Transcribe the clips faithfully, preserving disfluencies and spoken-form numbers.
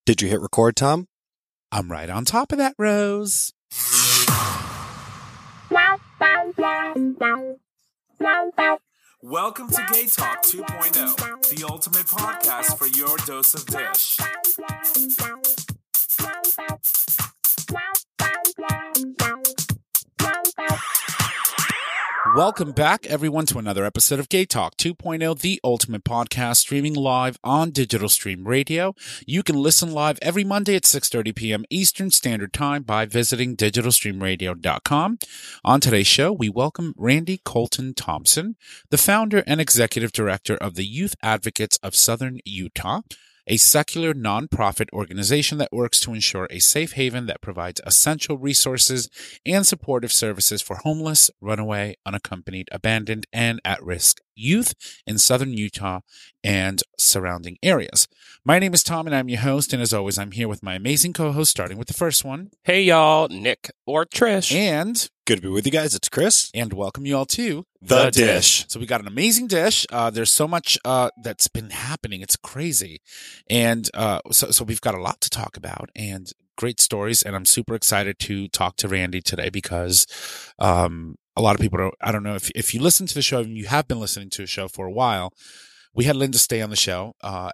Did you hit record, Tom? I'm right on top of that, Rose. Welcome to Gay Talk two point oh, the ultimate podcast for your dose of dish. Welcome back, everyone, to another episode of Gay Talk two point oh, the ultimate podcast, streaming live on Digital Stream Radio. You can listen live every Monday at six thirty p.m. Eastern Standard Time by visiting digital stream radio dot com. On today's show, we welcome Randy Colton Thompson, the founder and executive director of the Youth Advocates of Southern Utah, a secular nonprofit organization that works to ensure a safe haven that provides essential resources and supportive services for homeless, runaway, unaccompanied, abandoned, and at-risk youth in Southern Utah and surrounding areas. My name is Tom, and I'm your host, and as always, I'm here with my amazing co-host, starting with the first one. Hey, y'all, Nick or Trish. And... Good to be with you guys. It's Chris. And welcome you all to The, the Dish. So we got an amazing dish. Uh, there's so much uh, that's been happening. It's crazy. And uh, so, so we've got a lot to talk about and great stories. And I'm super excited to talk to Randy today because um, a lot of people are, I don't know if, if you listen to the show and you have been listening to the show for a while, we had Linda Stay on the show uh,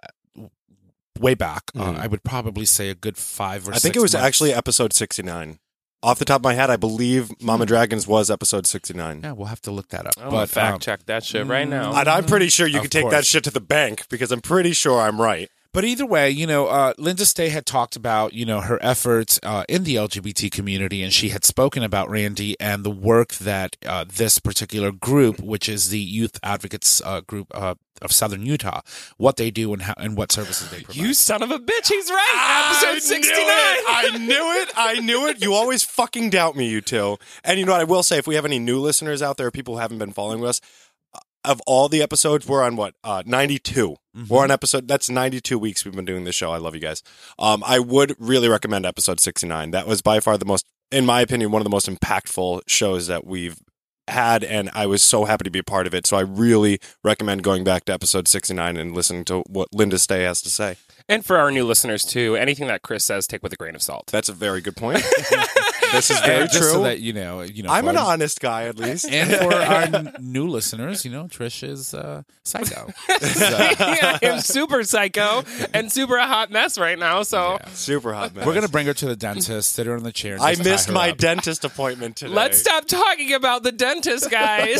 way back. Mm. Uh, I would probably say a good five or I six think it was months. actually episode sixty-nine. Off the top of my head, I believe Mama Dragons was episode sixty-nine. Yeah, we'll have to look that up. I'm going to fact um, check that shit right now. And I'm pretty sure you Of can take course. that shit to the bank because I'm pretty sure I'm right. But either way, you know, uh, Linda Stay had talked about, you know, her efforts uh, in the L G B T community, and she had spoken about Randy and the work that uh, this particular group, which is the Youth Advocates uh, Group uh, of Southern Utah, what they do and how and what services they provide. You son of a bitch, he's right. Episode sixty-nine. I knew it. I knew it. You always fucking doubt me, you two. And you know what? I will say, if we have any new listeners out there, people who haven't been following us, of all the episodes, we're on what? Uh, ninety-two. Mm-hmm. We're on episode, that's ninety-two weeks we've been doing this show. I love you guys. Um, I would really recommend episode sixty-nine. That was by far the most, in my opinion, one of the most impactful shows that we've had, and I was so happy to be a part of it. So I really recommend going back to episode sixty-nine and listening to what Linda Stay has to say. And for our new listeners, too, anything that Chris says, take with a grain of salt. That's a very good point. This is very and just true. So that, you know, you know, I'm for, an honest guy, at least. And for our n- new listeners, you know, Trish is uh, psycho. So. Yeah, I'm super psycho and super a hot mess right now. So yeah. Super hot mess. We're going to bring her to the dentist, sit her in the chair. And I just missed tie her my up. dentist appointment today. Let's stop talking about the dentist, guys.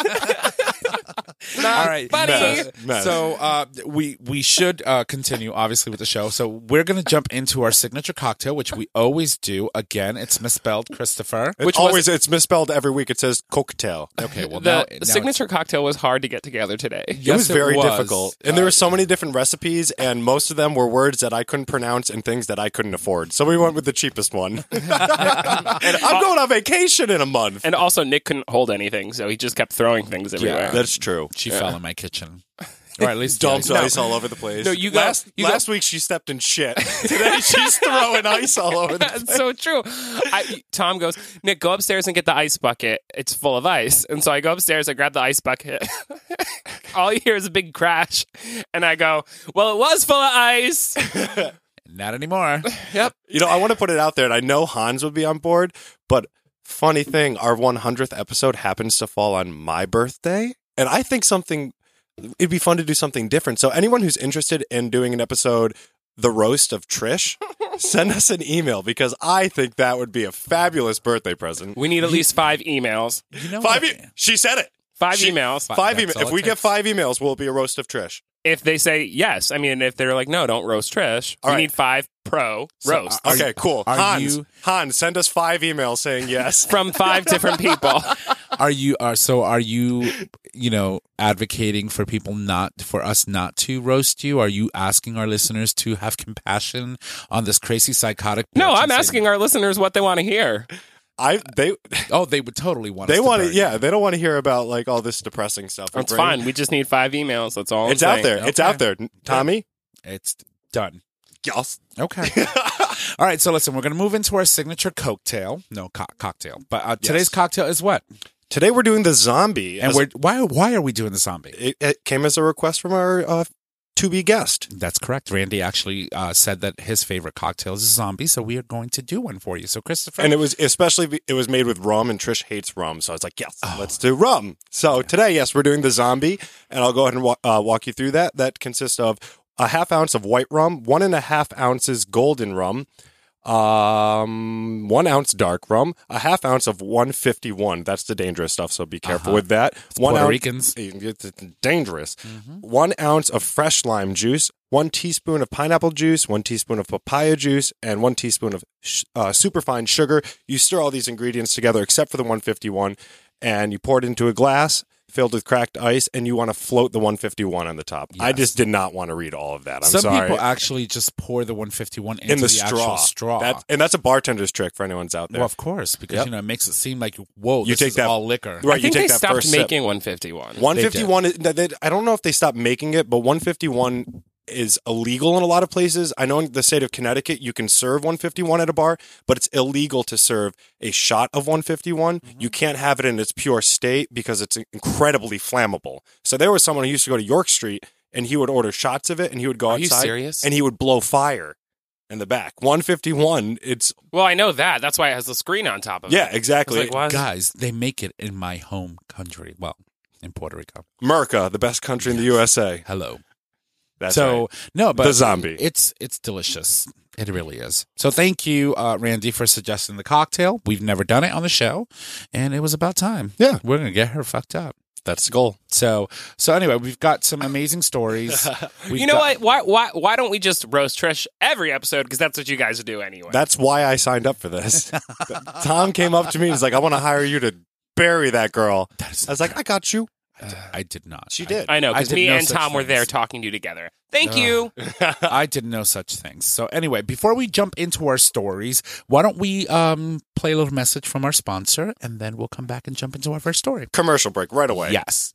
Not All right, funny. Mess. Mess. So uh, we we should uh, continue, obviously, with the show. So we're going to jump into our signature cocktail, which we always do. Again, it's misspelled, Christopher. It's Which always was, it's misspelled every week. It says cocktail. Okay, well, the now, now signature cocktail was hard to get together today. It Yes, was it very was. difficult. And there were so many different recipes, and most of them were words that I couldn't pronounce and things that I couldn't afford. So we went with the cheapest one. And I'm going on vacation in a month. And also, Nick couldn't hold anything, so he just kept throwing things everywhere. Yeah. That's true. She fell in my kitchen. Or at least Dumped the ice. ice all over the place. No, you go- last you go- last week she stepped in shit. Today she's throwing ice all over the place. That's so true. I, Tom goes, Nick, go upstairs and get the ice bucket. It's full of ice. And so I go upstairs, I grab the ice bucket. All you hear is a big crash. And I go, well, it was full of ice. Not anymore. Yep. You know, I want to put it out there, and I know Hans would be on board, but funny thing, our one hundredth episode happens to fall on my birthday, and I think something, it'd be fun to do something different. So anyone who's interested in doing an episode, The Roast of Trish, send us an email, because I think that would be a fabulous birthday present. We need at least five emails. You know Five, what? e- she said it. Five She- emails. Five That's emails. all If it we get takes. five emails, will it be a Roast of Trish? If they say yes. I mean, if they're like, no, don't roast Trish. All we right. need five pro So, roast Are Okay, you- cool. are Hans, you- Hans, send us five emails saying yes. from five different people. Are you are so are you you know advocating for people not for us not to roast you? Are you asking our listeners to have compassion on this crazy psychotic? No, bitch I'm and say- asking our listeners what they want to hear. I they Oh, they would totally want. they us want to to burn yeah you. they don't want to hear about like all this depressing stuff. That's We're fine. bringing- We just need five emails. That's all. It's I'm out saying. there. It's Okay. out there. Tommy. It's done. Yes. Okay. All right. So listen, we're going to move into our signature cocktail. No co- cocktail, but uh, today's Yes. cocktail is what? Today we're doing the zombie, And as- we're why why are we doing the zombie? it, it came as a request from our uh, to be guessed. That's correct. Randy actually uh, said that his favorite cocktail is a zombie, so we are going to do one for you. So, Christopher. And it was especially, it was made with rum, and Trish hates rum. So I was like, yes, Oh. let's do rum. So Yeah. today, yes, we're doing the zombie, and I'll go ahead and wa- uh, walk you through that. That consists of a half ounce of white rum, one and a half ounces golden rum, um, one ounce dark rum, a half ounce of one fifty-one. That's the dangerous stuff, so be careful Uh-huh. with that. One Puerto ounce, Ricans. It's dangerous. Mhm. One ounce of fresh lime juice, one teaspoon of pineapple juice, one teaspoon of papaya juice, and one teaspoon of sh- uh, superfine sugar. You stir all these ingredients together except for the one fifty-one, and you pour it into a glass filled with cracked ice, and you want to float the one fifty-one on the top. I Yes. just did not want to read all of that. I'm Some sorry. people actually just pour the one fifty-one into in the, the, straw. actual straw. That, and that's a bartender's trick for anyone's out there. Well, of course, because Yep. you know it makes it seem like whoa, You this take is that- all liquor. Right, I you think take they that stopped first sip. making one fifty-one. one fifty-one, is, they- I don't know if they stopped making it, but one fifty-one is illegal in a lot of places. I know in the state of Connecticut, you can serve one fifty-one at a bar, but it's illegal to serve a shot of one fifty-one. Mm-hmm. You can't have it in its pure state because it's incredibly flammable. So there was someone who used to go to York Street, and he would order shots of it, and he would go Are you outside, serious? and he would blow fire in the back. one fifty-one, it's, Well, I know that. That's why it has the screen on top of yeah, it. exactly. It's like, why is- Guys, they make it in my home country. Well, in Puerto Rico. America, the best country in the U S A. Hello. That's so right. no, but The zombie. It's it's delicious. It really is. So thank you, uh, Randy, for suggesting the cocktail. We've never done it on the show, and it was about time. Yeah. We're gonna get her fucked up. That's the goal. So so anyway, we've got some amazing stories. We've You know got- what? Why, why, why don't we just roast Trish every episode? Because that's what you guys do anyway. That's why I signed up for this. Tom came up to me. He's like, I want to hire you to bury that girl. That is- I was like, I got you. I did not. She I- did. I know, I because did me no and such Tom were there things. talking to you together. Thank you. I did no such things. So anyway, before we jump into our stories, why don't we um, play a little message from our sponsor, and then we'll come back and jump into our first story. Commercial break right away. Yes.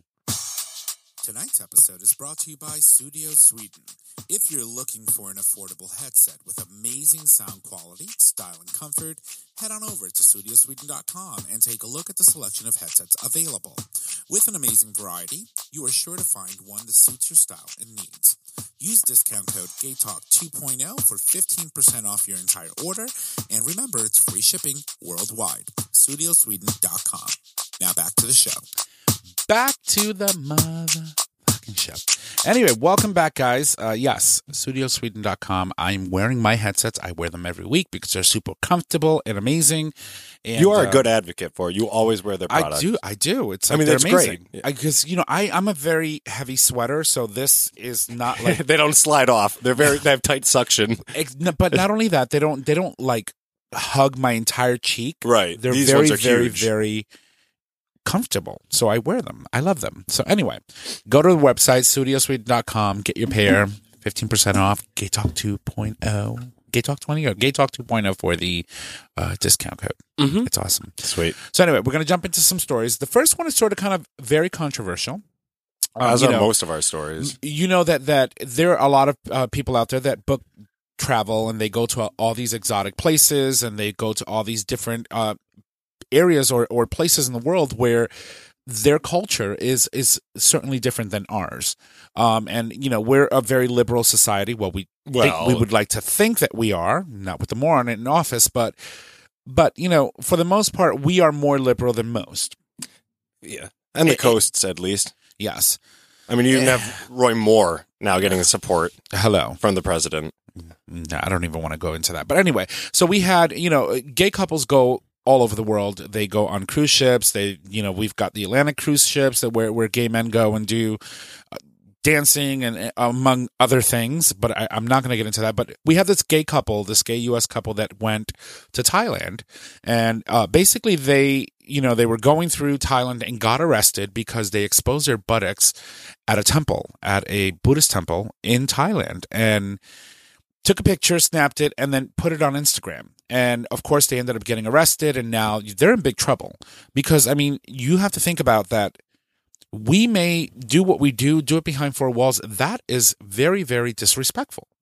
Tonight's episode is brought to you by Studio Sweden. If you're looking for an affordable headset with amazing sound quality, style, and comfort, head on over to studio sweden dot com and take a look at the selection of headsets available. With an amazing variety, you are sure to find one that suits your style and needs. Use discount code GayTalk two point oh for fifteen percent off your entire order, and remember, it's free shipping worldwide. studio sweden dot com. Now back to the show. Back to the motherfucking show. Anyway, welcome back, guys. Uh, yes, studio sweden dot com. I'm wearing my headsets. I wear them every week because they're super comfortable and amazing. And, You are uh, a good advocate for it. You always wear their product. I do. I do. It's. I Like, mean, they're that's amazing. great. Because you know, I I'm a very heavy sweater, so this is not like. they don't slide off. They're very. They have tight suction. ex- no, but not only that, they don't. They don't like hug my entire cheek. Right. They're These very, ones are very, huge. very comfortable. So I wear them. I love them. So anyway, go to the website, studio sweden dot com, get your pair, fifteen percent off, Gay Talk two point oh, Gay Talk twenty, or Gay Talk two point oh for the uh, discount code. Mhm. It's awesome. Sweet. So anyway, we're going to jump into some stories. The first one is sort of kind of very controversial. Um, As you are know, most of our stories. you know that that there are a lot of uh, people out there that book travel and they go to all these exotic places and they go to all these different uh, areas or, or places in the world where their culture is is certainly different than ours. Um, and you know, we're a very liberal society. Well, we think, Well- we would like to think that we are, not with the moron in office, but but you know, for the most part, we are more liberal than most. Yeah. And the It- coasts, at least. Yes. I mean, you even have Roy Moore now getting support Hello. from the president. No, I don't even want to go into that. But anyway, so we had, you know, gay couples go all over the world. They go on cruise ships. They, you know, we've got the Atlantic cruise ships that where, where gay men go and do uh, dancing and uh, among other things. But I, I'm not going to get into that. But we have this gay couple, this gay U S couple that went to Thailand. And uh, basically they, you know, they were going through Thailand and got arrested because they exposed their buttocks at a temple, at a Buddhist temple in Thailand. And took a picture, snapped it, and then put it on Instagram. And of course, they ended up getting arrested, and now they're in big trouble. Because, I mean, you have to think about that. We may do what we do, do it behind four walls. That is very, very disrespectful.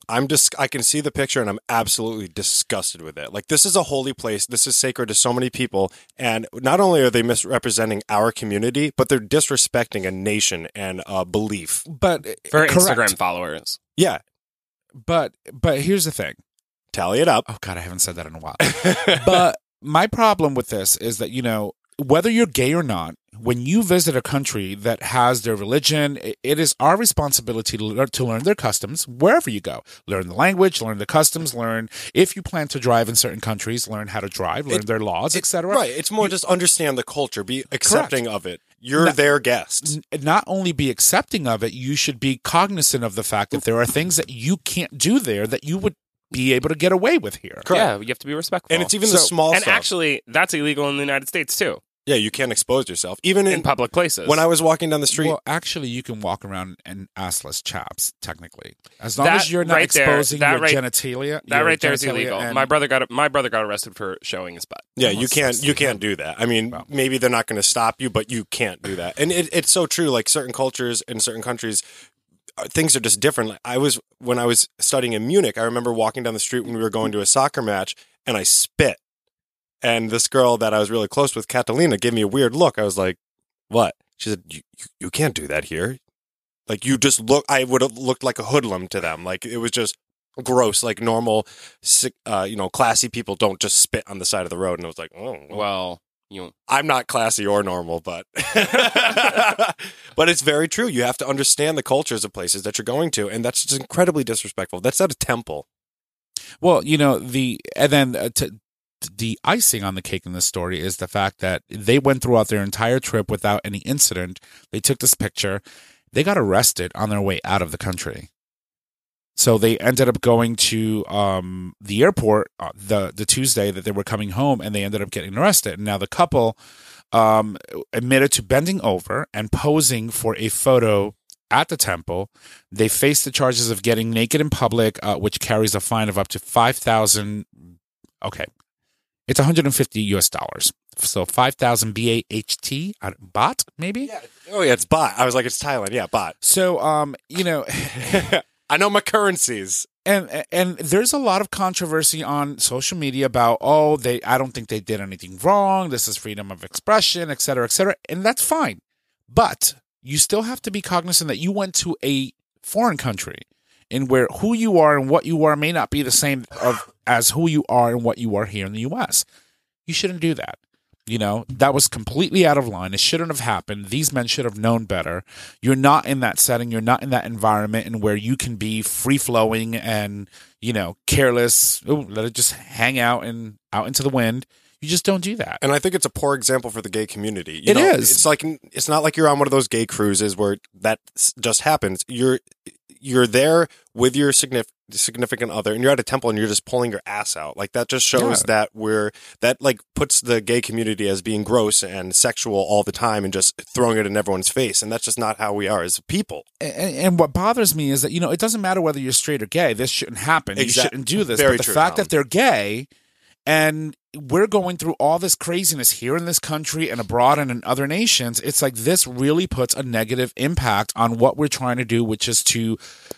I'm just I can see the picture and I'm absolutely disgusted with it. Like, this is a holy place. This is sacred to so many people. And not only are they misrepresenting our community, but they're disrespecting a nation and a belief. But For correct. Instagram followers. Yeah. But but here's the thing. Tally it up. Oh God, I haven't said that in a while. But my problem with this is that, you know, whether you're gay or not, when you visit a country that has their religion, it is our responsibility to learn, to learn their customs wherever you go. Learn the language, learn the customs, learn if you plan to drive in certain countries, learn how to drive, learn It- their laws, et cetera. Right. It's more just understand the culture. Be accepting of it. You're No- their guest. N- Not only be accepting of it, you should be cognizant of the fact that there are things that you can't do there that you would be able to get away with here. Correct. Yeah, you have to be respectful. And it's even the So- small and stuff. actually, that's illegal in the United States too, yeah, you can't expose yourself. Even in, in public places. when I was walking down the street. Well, actually, you can walk around in assless chaps, technically, as long That as you're not right there- exposing that your right- genitalia. that your right there is genitalia illegal. and- My brother got my brother got arrested for showing his butt. Yeah, Oh, you so can't. You stupid. can't do that. I mean, Well. maybe they're not going to stop you, but you can't do that. And it, it's so true. Like, certain cultures in certain countries, uh, things are just different. Like, I was when I was studying in Munich. I remember walking down the street when we were going to a soccer match, and I spit. And this girl that I was really close with, Catalina, gave me a weird look. I was like, "What?" She said, "You you, you can't do that here. Like, you just look. I would have looked like a hoodlum to them. Like, it was just." Gross, like normal, sick, uh, you know, classy people don't just spit on the side of the road. And I was like, oh, well, Well, you I'm not classy or normal, but but it's very true. You have to understand the cultures of places that you're going to, and that's just incredibly disrespectful. That's not a temple. Well, you know, the and then uh, to, the icing on the cake in this story is the fact that they went throughout their entire trip without any incident. They took this picture. They got arrested on their way out of the country. So they ended up going to um, the airport uh, the the Tuesday that they were coming home, and they ended up getting arrested. And now the couple um, admitted to bending over and posing for a photo at the temple. They faced the charges of getting naked in public, uh, which carries a fine of up to five thousand. Okay, it's one hundred fifty U S dollars. So five thousand B A H T, uh, baht maybe. Yeah. Oh yeah, it's baht. I was like, it's Thailand. Yeah, baht. So um, you know. I know my currencies. And and there's a lot of controversy on social media about, oh, they I don't think they did anything wrong. This is freedom of expression, et cetera, et cetera. And that's fine. But you still have to be cognizant that you went to a foreign country in where who you are and what you are may not be the same of as who you are and what you are here in the U S. You shouldn't do that. You know, that was completely out of line. It shouldn't have happened. These men should have known better. You're not in that setting. You're not in that environment and where you can be free flowing and, you know, careless. Ooh, let it just hang out and out into the wind. You just don't do that. And I think it's a poor example for the gay community. You It know, is. It's like it's not like you're on one of those gay cruises where that s- just happens. You're you're there with your signif- significant other, and you're at a temple, and you're just pulling your ass out. Like, that just shows Yeah. that we're that like puts the gay community as being gross and sexual all the time, and just throwing it in everyone's face. And that's just not how we are as people. And, and what bothers me is that, you know, it doesn't matter whether you're straight or gay. This shouldn't happen. You Exact- shouldn't do this. Very but the true, fact Tom. that they're gay and we're going through all this craziness here in this country and abroad and in other nations, it's like this really puts a negative impact on what we're trying to do, which is to,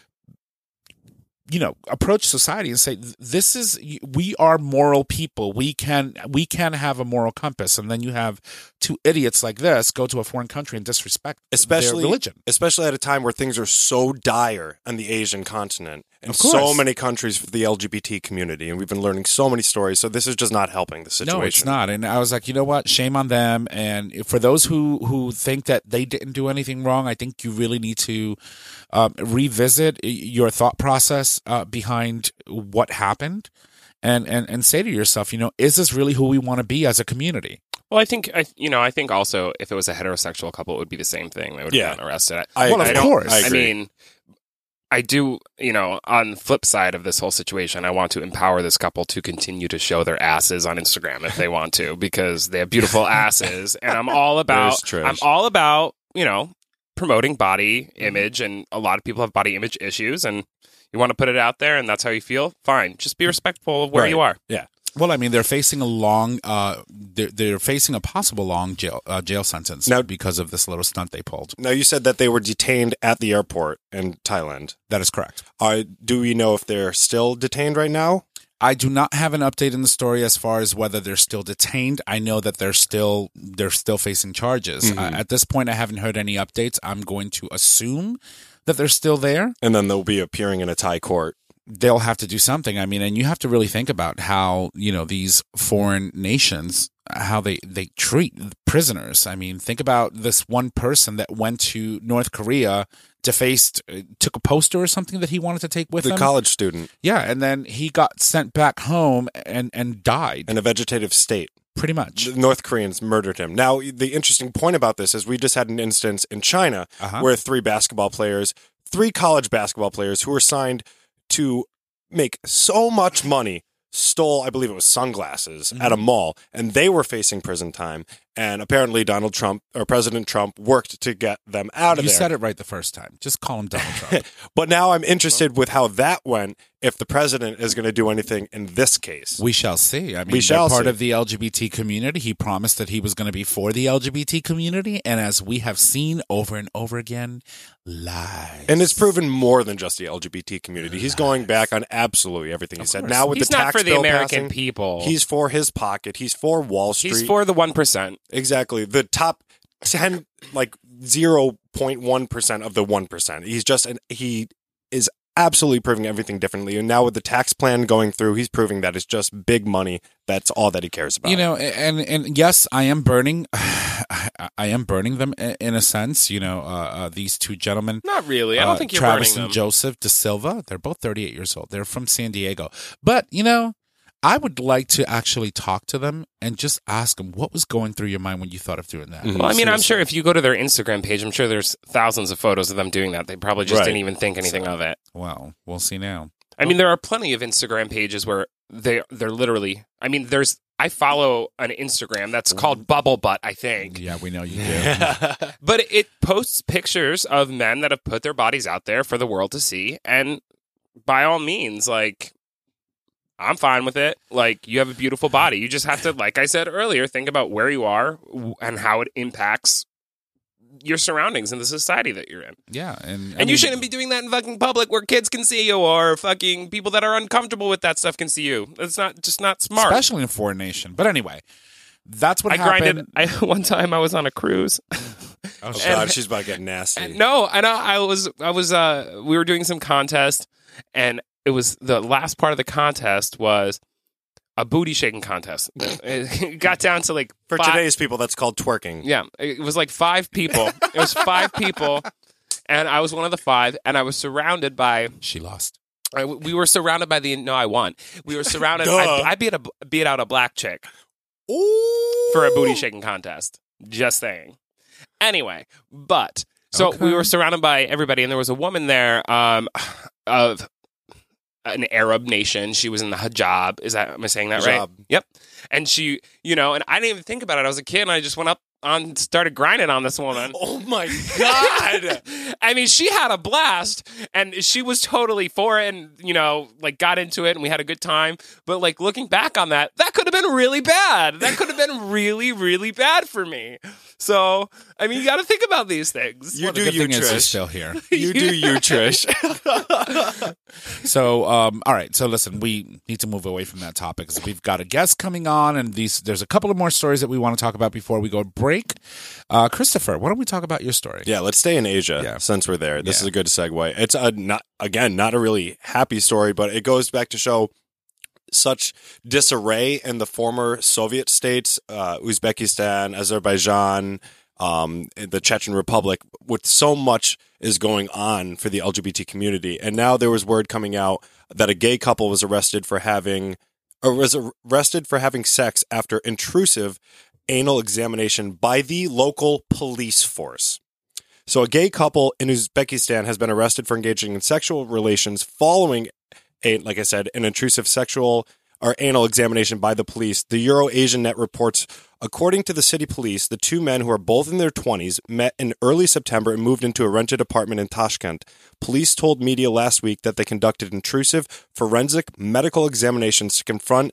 you know, approach society and say, this is, we are moral people. We can, we can have a moral compass. And then you have two idiots like this go to a foreign country and disrespect Especially their religion. especially at a time where things are so dire on the Asian continent and Of so course. many countries for the L G B T community, and we've been learning so many stories. So this is just not helping the situation. No, it's not. And I was like, you know what? Shame on them. And for those who, who think that they didn't do anything wrong, I think you really need to um, revisit your thought process uh, behind what happened and, and, and say to yourself, you know, is this really who we want to be as a community? Well, I think I, you know, I think also if it was a heterosexual couple, it would be the same thing. They would have Yeah. gotten arrested. I, Well, of I don't- course. I, I agree. mean, I do, you know, on the flip side of this whole situation, I want to empower this couple to continue to show their asses on Instagram if they want to, because they have beautiful asses, and I'm all about, There's Trish. I'm all about, you know, promoting body image, and a lot of people have body image issues, and you want to put it out there, and that's how you feel. Fine, just be respectful of where Right. you are. Yeah. Well, I mean, they're facing a long, uh, they're, they're facing a possible long jail uh, jail sentence Now- because of this little stunt they pulled. Now, you said that they were detained at the airport in Thailand. That is correct. Uh, do we know if they're still detained right now? I do not have an update in the story as far as whether they're still detained. I know that they're still they're still facing charges. Mm-hmm. Uh, at this point, I haven't heard any updates. I'm going to assume that they're still there. And then they'll be appearing in a Thai court. They'll have to do something. I mean, and you have to really think about how, you know, these foreign nations, how they, they treat prisoners. I mean, think about this one person that went to North Korea, defaced, uh, took a poster or something that he wanted to take with The him. college student Yeah, and then he got sent back home and, and died, in a vegetative state. pretty much. The North Koreans murdered him. Now, the interesting point about this is we just had an instance in China Uh-huh. where three basketball players, three college basketball players who were signed to make so much money, stole, I believe it was sunglasses Mm-hmm. at a mall, and they were facing prison time. And apparently Donald Trump, or President Trump, worked to get them out of You there. said it right the first time. Just call him Donald Trump. But now I'm interested with how that went, if the president is going to do anything in this case. We shall see. I mean, We shall they're part see. of the L G B T community. He promised that he was going to be for the L G B T community, and as we have seen over and over again, lies. And it's proven more than just the L G B T community. He's going back on absolutely everything he said. course. Now with He's the not tax for the bill American passing, people. He's for his pocket. He's for Wall Street. He's for the one percent. exactly the top ten, like zero point one percent of the one percent. He's just an he is absolutely proving everything differently. And now with the tax plan going through, he's proving that it's just big money. That's all that he cares about. You know, and and yes, I am burning, I am burning them in a sense. You know, uh, uh, these two gentlemen. Not really. I don't uh, think you're Travis burning and them. Joseph De Silva. They're both thirty-eight years old. They're from San Diego. But you know, I would like to actually talk to them and just ask them what was going through your mind when you thought of doing that. Mhm. Well, I mean, I'm Seriously. sure if you go to their Instagram page, I'm sure there's thousands of photos of them doing that. They probably just Right. didn't even think anything of it. Well, we'll see now. I mean, there are plenty of Instagram pages where they they're literally. I mean, there's. I follow an Instagram that's called Bubble Butt, I think, Yeah, we know you do. but it posts pictures of men that have put their bodies out there for the world to see, and by all means, like. I'm fine with it. Like, you have a beautiful body. You just have to, like I said earlier, think about where you are w- and how it impacts your surroundings and the society that you're in. Yeah, and I And you mean, shouldn't be doing that in fucking public where kids can see you or fucking people that are uncomfortable with that stuff can see you. It's not just not smart. especially in a foreign nation. But anyway, that's what I happened. grinded. I one time I was on a cruise. Oh, oh shit. God, she's about to get nasty. And no, and I, I was I was uh we were doing some contest, and it was the last part of the contest was a booty shaking contest. It got down to like For five- today's people, that's called twerking. Yeah, it was like five people. It was five people, and I was one of the five, and I was surrounded by. She lost. I, we were surrounded by the. No, I won. We were surrounded. Duh. I, I beat a beat out a black chick Ooh. for a booty shaking contest. Just saying. Anyway, but so Okay. we were surrounded by everybody, and there was a woman there um, of an Arab nation. She was in the hijab. Is that am I saying that right? Hijab. Yep. And she, you know, and I didn't even think about it. I was a kid, and I just went up on, started grinding on this woman. Oh my God. I mean, she had a blast, and she was totally for it, and you know, like got into it, and we had a good time. But like looking back on that, that could have been really bad. That could have been really, really bad for me. So, I mean, you got to think about these things. You Well, the do good you, thing is you're Trish. still here. You do you, Trish. So, um, all right. So, listen, we need to move away from that topic because we've got a guest coming on, and these there's a couple of more stories that we want to talk about before we go to break. Uh, Christopher, why don't we talk about your story? Yeah, let's stay in Asia Yeah. since we're there. This Yeah. is a good segue. It's a not again not a really happy story, but it goes back to show such disarray in the former Soviet states, uh, Uzbekistan, Azerbaijan, um, the Chechen Republic, with so much is going on for the L G B T community. And now there was word coming out that a gay couple was arrested for having or was arrested for having sex after intrusive anal examination by the local police force. So a gay couple in Uzbekistan has been arrested for engaging in sexual relations following a, like I said, an intrusive sexual or anal examination by the police. The Euro-Asian Net reports, according to the city police, the two men, who are both in their twenties, met in early September and moved into a rented apartment in Tashkent. Police told media last week that they conducted intrusive forensic medical examinations to confront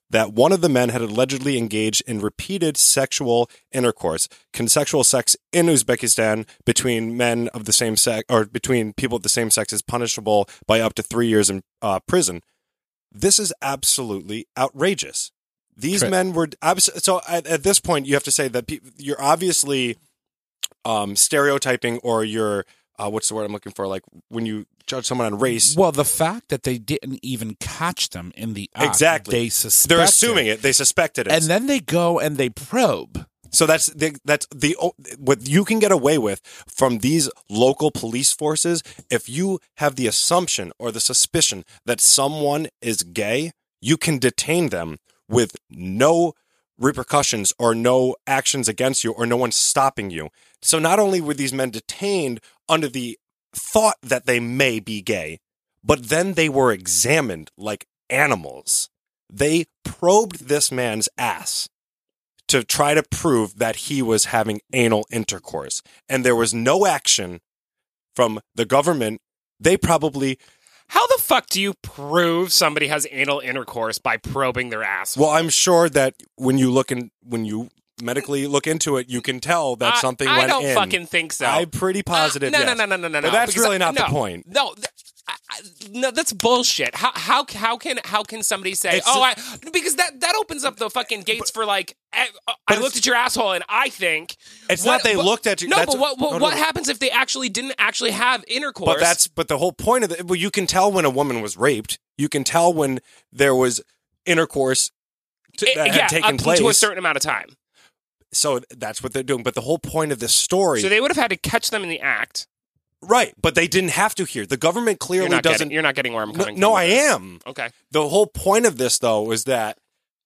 that one of the men had allegedly engaged in repeated sexual intercourse, consensual sex in Uzbekistan between men of the same sex, or between people of the same sex, is punishable by up to three years in uh, prison. This is absolutely outrageous. These Tri- men were abs- so at, at this point you have to say that pe- you're obviously um, stereotyping, or you're uh, what's the word I'm looking for? Like when you judge someone on race. Well, the fact that they didn't even catch them in the act, Exactly. they suspect They're assuming it. They suspected it. and then they go and they probe. So that's the, that's the what you can get away with from these local police forces. If you have the assumption or the suspicion that someone is gay, you can detain them with no repercussions or no actions against you, or no one stopping you. So not only were these men detained under the thought that they may be gay, but then they were examined like animals. They probed this man's ass to try to prove that he was having anal intercourse. And there was no action from the government. They probably... How the fuck do you prove somebody has anal intercourse by probing their asshole? Well, I'm sure that when you look in, when you medically look into it, you can tell that I, something I went don't in. fucking think so. I'm pretty positive. Uh, no, yes. no, no, no, no, no, But no. that's Because really I- not no, the point. No, th- I, I, no, that's bullshit. How how how can how can somebody say, It's oh, a- I because that that opens up the fucking gates for like, eh, uh, I it's- looked at your asshole and I think It's what- not they but- looked at you. No, that's- but what what, no, no, what no. happens if they actually didn't actually have intercourse? But that's but the whole point of it. Well, you can tell when a woman was raped. You can tell when there was intercourse to, It- that yeah, had taken up place. to a certain amount of time. So that's what they're doing. But the whole point of this story, So they would have had to catch them in the act. right? But they didn't have to here. The government You're clearly not doesn't. getting, you're not getting where I'm no, coming no, from. I with this. am. Okay. The whole point of this, though, is that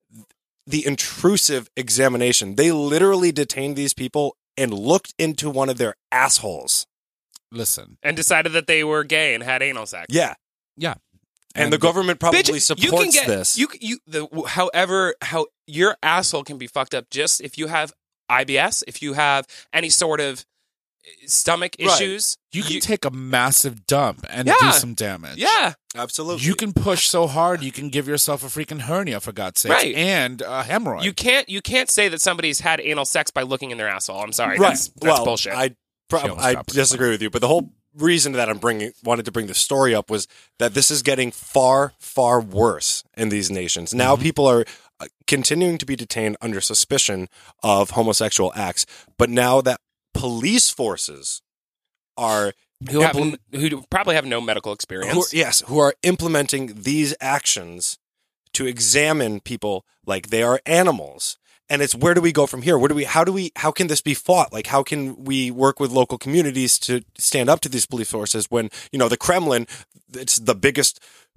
the intrusive examination. They literally detained these people and looked into one of their assholes. Listen, And decided that they were gay and had anal sex. Yeah, yeah. and, the government probably Bitch, supports you can get, this. You you the however how your asshole can be fucked up just if you have I B S, if you have any sort of stomach Right. issues. You can take a massive dump and Yeah. do some damage. Yeah. Absolutely, You can push so hard you can give yourself a freaking hernia, for God's sake, Right. and a hemorrhoid. You can't you can't say that somebody's had anal sex by looking in their asshole. I'm sorry. right. That's, that's well, bullshit. I pro- She almost I stopped. disagree with you, but the whole reason that I'm bringing wanted to bring the story up was that this is getting far far worse in these nations. Now Mm-hmm. people are uh, continuing to be detained under suspicion of homosexual acts, but now that police forces are who, have, implement- who probably have no medical experience. who are, yes, who are implementing these actions to examine people like they are animals. And it's where do we go from here? Where do we? How do we? How can this be fought? Like, how can we work with local communities to stand up to these police forces when you know the Kremlin? It's the biggest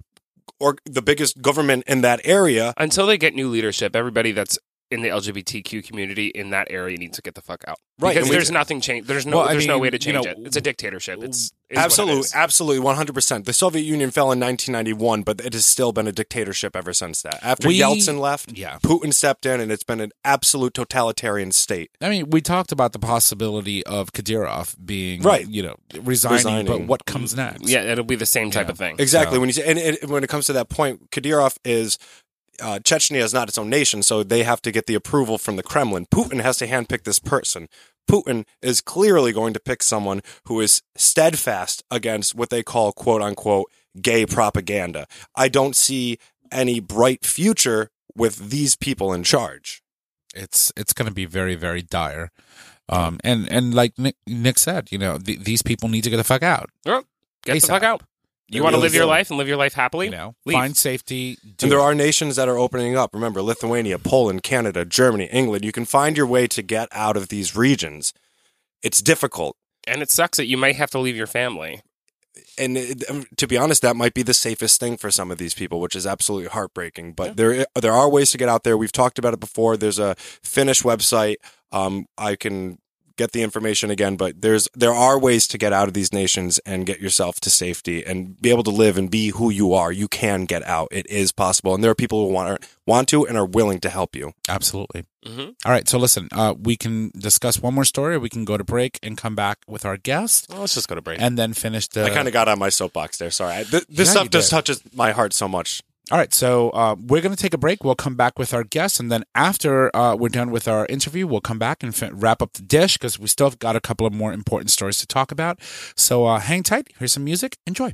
or the biggest government in that area. Until they get new leadership, everybody that's in the L G B T Q community in that area needs to get the fuck out. Right, Because and we- there's nothing change. There's no. Well, I there's no mean, way to you change know, it. It's a dictatorship. It's is what it Absolutely, is. absolutely, one hundred percent. The Soviet Union fell in nineteen ninety-one, but it has still been a dictatorship ever since that. After We- Yeltsin left, yeah. Putin stepped in, and it's been an absolute totalitarian state. I mean, we talked about the possibility of Kadyrov being, Right. you know, resigning, but Resigning. what comes next? Yeah, it'll be the same type Yeah. of thing. Exactly. So- When you say, and, and when it comes to that point, Kadyrov is uh, Chechnya is not its own nation, so they have to get the approval from the Kremlin. Putin has to handpick this person. Putin is clearly going to pick someone who is steadfast against what they call "quote unquote" gay propaganda. I don't see any bright future with these people in charge. It's it's going to be very, very dire. Um, and, and like Nick, Nick said, you know, th- these people need to get the fuck out. Well, get ASAP. the fuck out. You They want to really live your do. life and live your life happily? You know, Leave. find safety. Do And there it. are nations that are opening up. Remember, Lithuania, Poland, Canada, Germany, England. You can find your way to get out of these regions. It's difficult. And it sucks that you might have to leave your family. And it, um, to be honest, that might be the safest thing for some of these people, which is absolutely heartbreaking. But there, there are ways to get out there. We've talked about it before. There's a Finnish website. Um, I can get the information again, but there's there are ways to get out of these nations and get yourself to safety and be able to live and be who you are. You can get out. It is possible, and there are people who want want to and are willing to help you. Absolutely. Mm-hmm. All right. So listen, uh, we can discuss one more story, or we can go to break and come back with our guest Well, let's just go to break. and then finish the. I kind of got on my soapbox there. Sorry, I, th- this Yeah, stuff you just did. touches my heart so much. All right, so uh, we're going to take a break. We'll come back with our guests, and then after uh, we're done with our interview, we'll come back and f- wrap up the dish because we still have got a couple of more important stories to talk about. So uh, hang tight. Here's some music. Enjoy.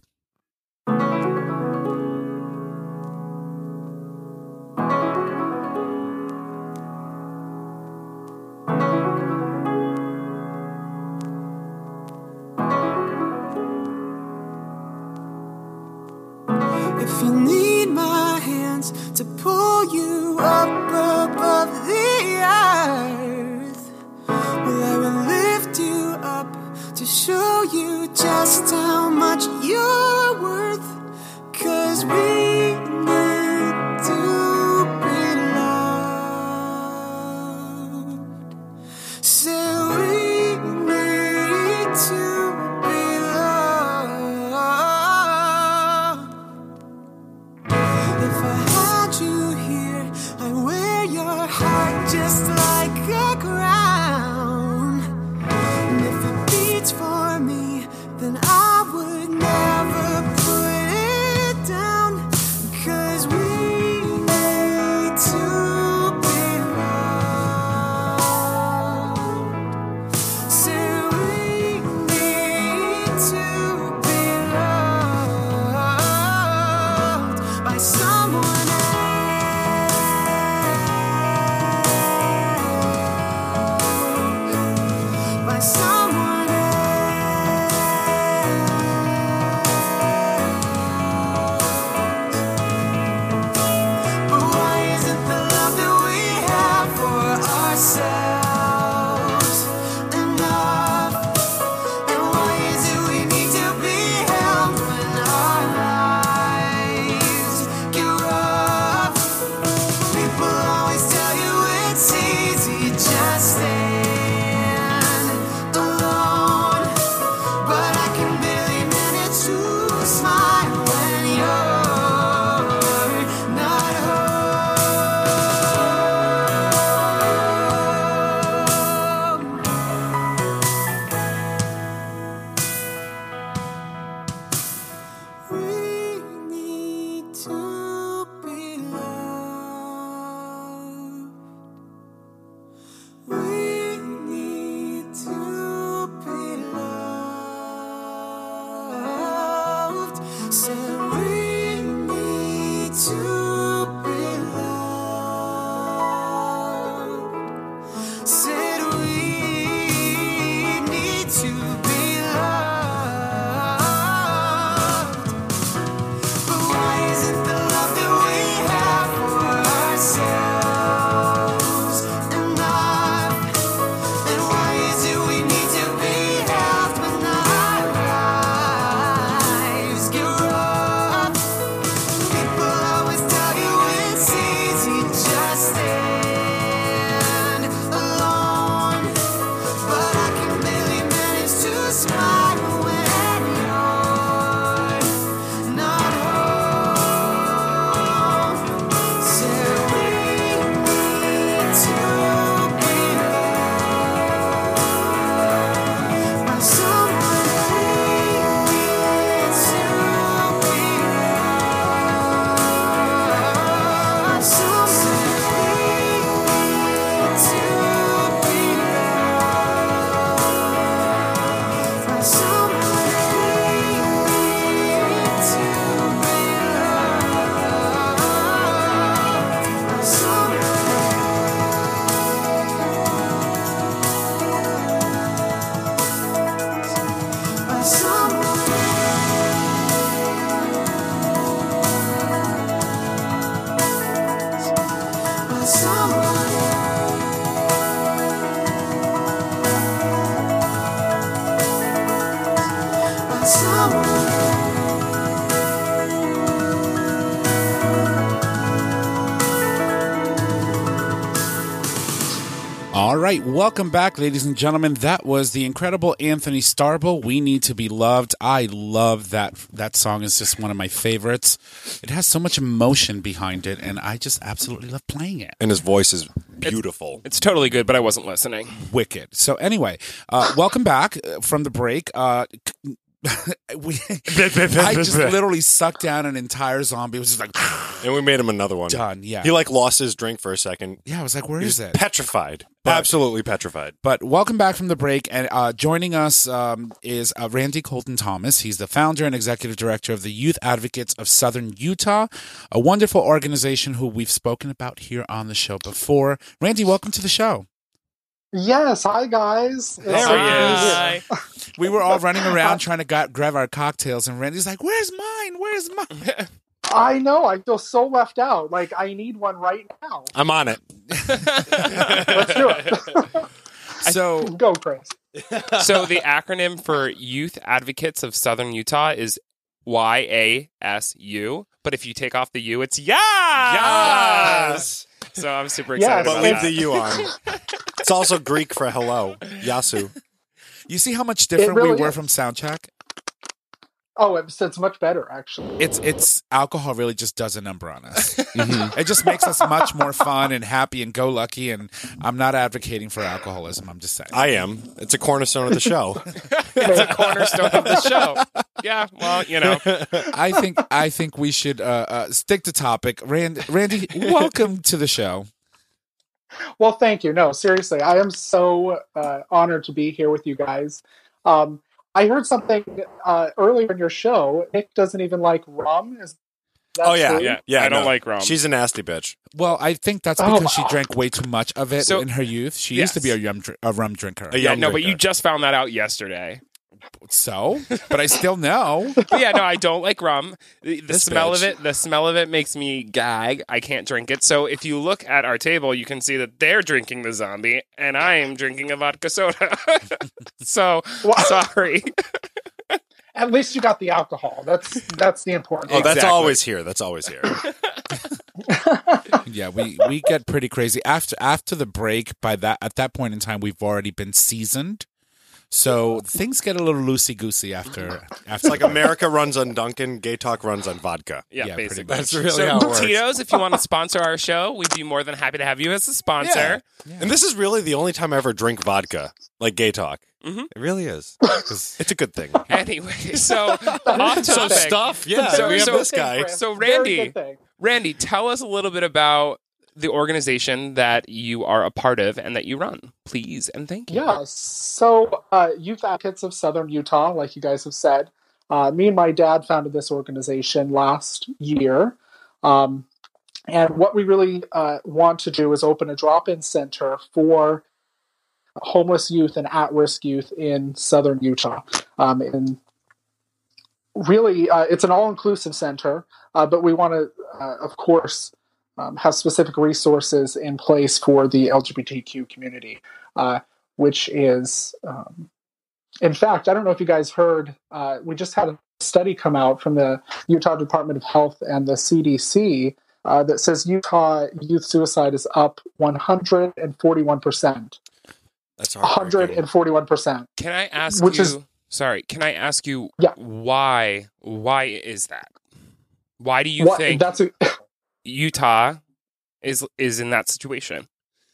If you need my hands to pull you up above the earth, well, I will lift you up to show you just how much you're worth. 'Cause we need to be loved. So we need to be loved. If I had you here, I'd wear your heart just like a crown. And if it beats for me, then I would never put it down. 'Cause we need to be loved. So we need to be loved by someone else. By someone else. But why isn't the love that we have for ourselves enough? And why is it we need to be held when our lives get rough? People always tell you it's easy, just stand alone. But I can barely manage to smile when you're not home. We need to be loved. We need to be loved. So we need to be loved. Said we need to be loved. But why isn't the love that we have for ourselves enough? And why is it we need to be held when our lives get rough? People always tell you it's easy, just stand alone. But I can barely manage to smile when you're not home. So we need to be loved by someone. We need to be loved by someone. We need to be loved by someone. We need to be loved by someone. By someone. By someone. By someone. All right, welcome back, ladies and gentlemen. That was the incredible Anthony Starble, We Need to Be Loved. I love that. That song is just one of my favorites. It has so much emotion behind it, and I just absolutely love playing it. And his voice is beautiful. It's totally good, but I wasn't listening. Wicked. So anyway, uh, welcome back uh, from the break. Uh, c- we, I just literally sucked down an entire zombie. It was just like, and we made him another one. done. Yeah. He like lost his drink for a second. Yeah, I was like, where He is was it? petrified. But- Absolutely petrified. But welcome back from the break. And uh, joining us um, is uh, Randy Colton Thomas. He's the founder and executive director of the Youth Advocates of Southern Utah, a wonderful organization who we've spoken about here on the show before. Randy, welcome to the show. Yes, hi guys. It's There so he good to be is. here. Hi. We were all running around trying to gra- grab our cocktails, and Randy's like, where's mine? Where's mine? I know. I feel so left out. Like I need one right now. I'm on it. Let's do it. So, Go, Chris. So the acronym for Youth Advocates of Southern Utah is Y A S U. But if you take off the U, it's yeah. Yes! So I'm super Yes. excited But about leave that. the U on. It's also Greek for hello. Yasu. you see how much different really we were is. from Soundcheck? Oh, it's, it's much better actually. It's it's alcohol really just does a number on us. It just makes us much more fun and happy and go lucky. And I'm not advocating for alcoholism. I'm just saying. I am. It's a cornerstone of the show. It's a cornerstone of the show. Yeah, well, you know. I think I think we should uh, uh, stick to topic. Rand, Randy, welcome to the show. Well, thank you. No, seriously, I am so uh, honored to be here with you guys. Um, I heard something uh, earlier in your show. Nick doesn't even like rum. Is that Oh, yeah. true? Yeah, Yeah, I don't no. like rum. She's a nasty bitch. Well, I think that's Oh. because she drank way too much of it So- in her youth. She used to be a, yum, dr- a rum drinker. A yeah, young no, but drinker. you just found that out yesterday. So, but I still know. But yeah, no, I don't like rum. The, the This smell bitch. of it, the smell of it makes me gag. I can't drink it. So if you look at our table, you can see that they're drinking the zombie, and I am drinking a vodka soda. So Well, sorry. at least you got the alcohol. That's that's the important. Oh, part. that's Exactly. always here. That's always here. Yeah, we, we get pretty crazy after after the break. By that at that point in time, we've already been seasoned, so things get a little loosey goosey after after. It's like America runs on Dunkin', Gay Talk runs on vodka. Yeah, Yeah, pretty basically. much. That's really so, how it works. Tito's, if you want to sponsor our show, we'd be more than happy to have you as a sponsor. And this is really the only time I ever drink vodka, like Gay Talk. Mhm. It really is. 'Cause it's a good thing. Anyway, so off So topic. stuff, yeah. So- we have so- this guy. So Very Randy, good thing. Randy, tell us a little bit about the organization that you are a part of and that you run, please and thank you. Yeah, so uh, Youth Advocates of Southern Utah, like you guys have said, uh, me and my dad founded this organization last year. Um, and what we really uh, want to do is open a drop-in center for homeless youth and at-risk youth in Southern Utah. Um, and really, uh, it's an all-inclusive center, uh, but we want to, uh, of course, Um, have specific resources in place for the L G B T Q community, uh, which is, um, in fact, I don't know if you guys heard, uh, we just had a study come out from the Utah Department of Health and the C D C uh, that says Utah youth suicide is up one hundred forty-one percent. That's one hundred forty-one percent. Can I ask Which you? is- sorry, can I ask you? Yeah. Why? Why is that? Why do you What, think that's a, Utah is is in that situation?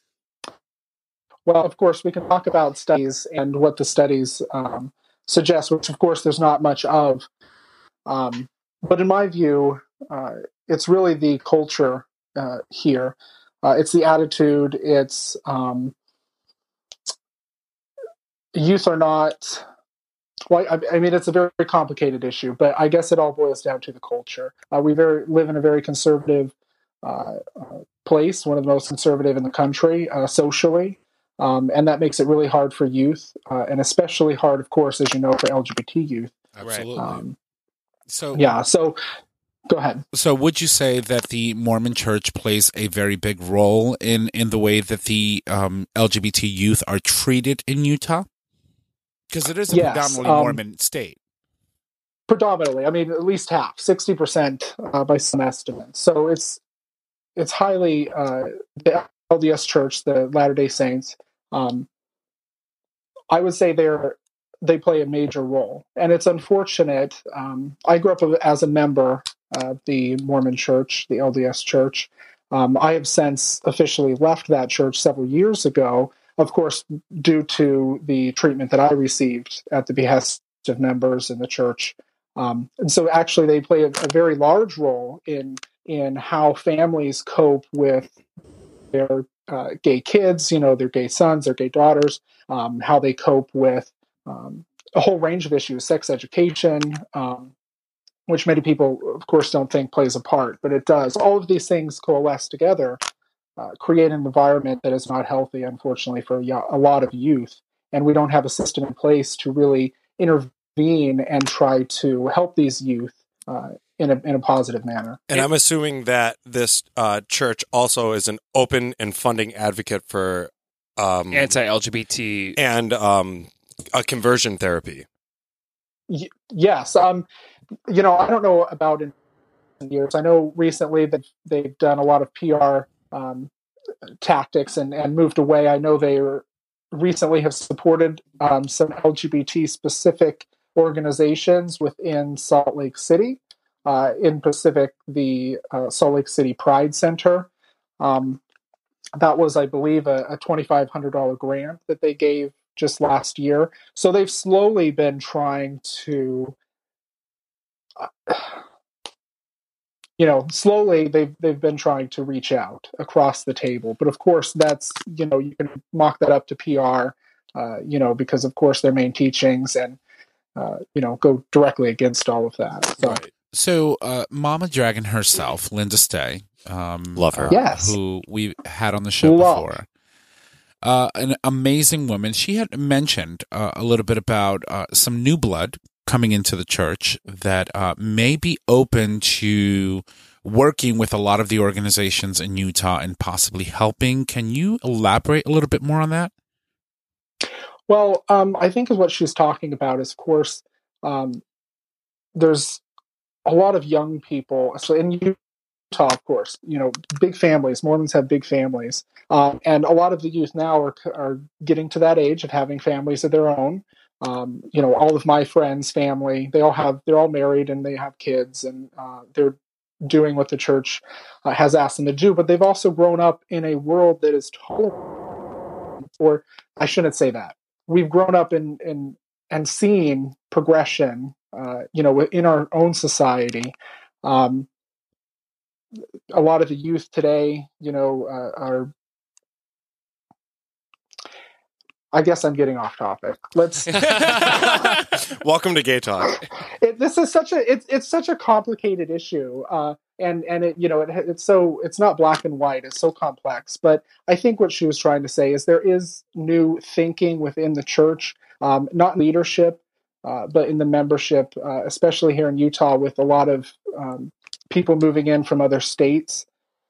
Well, of course, we can talk about studies and what the studies um, suggest, which, of course, there's not much of. Um, but in my view, uh, it's really the culture uh, here. Uh, it's the attitude. It's um, youth are not. Well, I, I mean, it's a very, very complicated issue, but I guess it all boils down to the culture. Uh, we very live in a very conservative uh, uh, place, one of the most conservative in the country uh, socially. Um, and that makes it really hard for youth, uh, and especially hard, of course, as you know, for L G B T youth. Absolutely. Um, so yeah, so go ahead. So would you say that the Mormon Church plays a very big role in, in the way that the um, L G B T youth are treated in Utah? Because it is a Yes, predominantly um, Mormon state. Predominantly, I mean, at least half, sixty percent uh, by some estimates. So it's it's highly uh, the L D S Church, the Latter-day Saints. Um, I would say they're they play a major role, and it's unfortunate. Um, I grew up as a member of the Mormon Church, the L D S Church. Um, I have since officially left that church several years ago, of course, due to the treatment that I received at the behest of members in the church. Um, and so actually they play a, a very large role in in how families cope with their uh, gay kids, you know, their gay sons, their gay daughters, um, how they cope with um, a whole range of issues, sex education, um, which many people, of course, don't think plays a part, but it does. All of these things coalesce together, uh, create an environment that is not healthy, unfortunately, for a lot of youth. And we don't have a system in place to really intervene and try to help these youth uh, in a in a positive manner. And I'm assuming that this uh, church also is an open and funding advocate for um, anti-L G B T and um, a conversion therapy. Y- yes. Um, you know, I don't know about in years. I know recently that they've done a lot of P R um, tactics and, and moved away. I know they were, recently have supported um, some L G B T specific organizations within Salt Lake City. Uh, in Pacific, the uh, Salt Lake City Pride Center. Um, that was, I believe, a, a twenty-five hundred dollars grant that they gave just last year. So they've slowly been trying to, uh, you know, slowly they've they've been trying to reach out across the table. But of course, that's, you know, you can mock that up to P R, uh, you know, because of course their main teachings and uh, you know, go directly against all of that. So. Right. So, uh, Mama Dragon herself, Linda Stay, um, Love her. uh, Yes. who we had on the show Love. before, uh, an amazing woman. She had mentioned uh, a little bit about uh, some new blood coming into the church that uh, may be open to working with a lot of the organizations in Utah and possibly helping. Can you elaborate a little bit more on that? Well, um, I think what she's talking about is, of course, um, there's a lot of young people, so in Utah, of course, you know, big families. Mormons have big families, um, and a lot of the youth now are are getting to that age of having families of their own. Um, you know, all of my friends' family, they all have, they're all married and they have kids, and uh, they're doing what the church uh, has asked them to do. But they've also grown up in a world that is tolerant, or I shouldn't say that. We've grown up in in and seen progression. Uh, you know, in our own society, um, a lot of the youth today, you know, uh, are. I guess I'm getting off topic. Let's. Welcome to Gay Talk. It, this is such a it's it's such a complicated issue, uh, and and it you know it, it's so it's not black and white. It's so complex. But I think what she was trying to say is there is new thinking within the church, um, not leadership. Uh, but in the membership, uh, especially here in Utah, with a lot of um, people moving in from other states,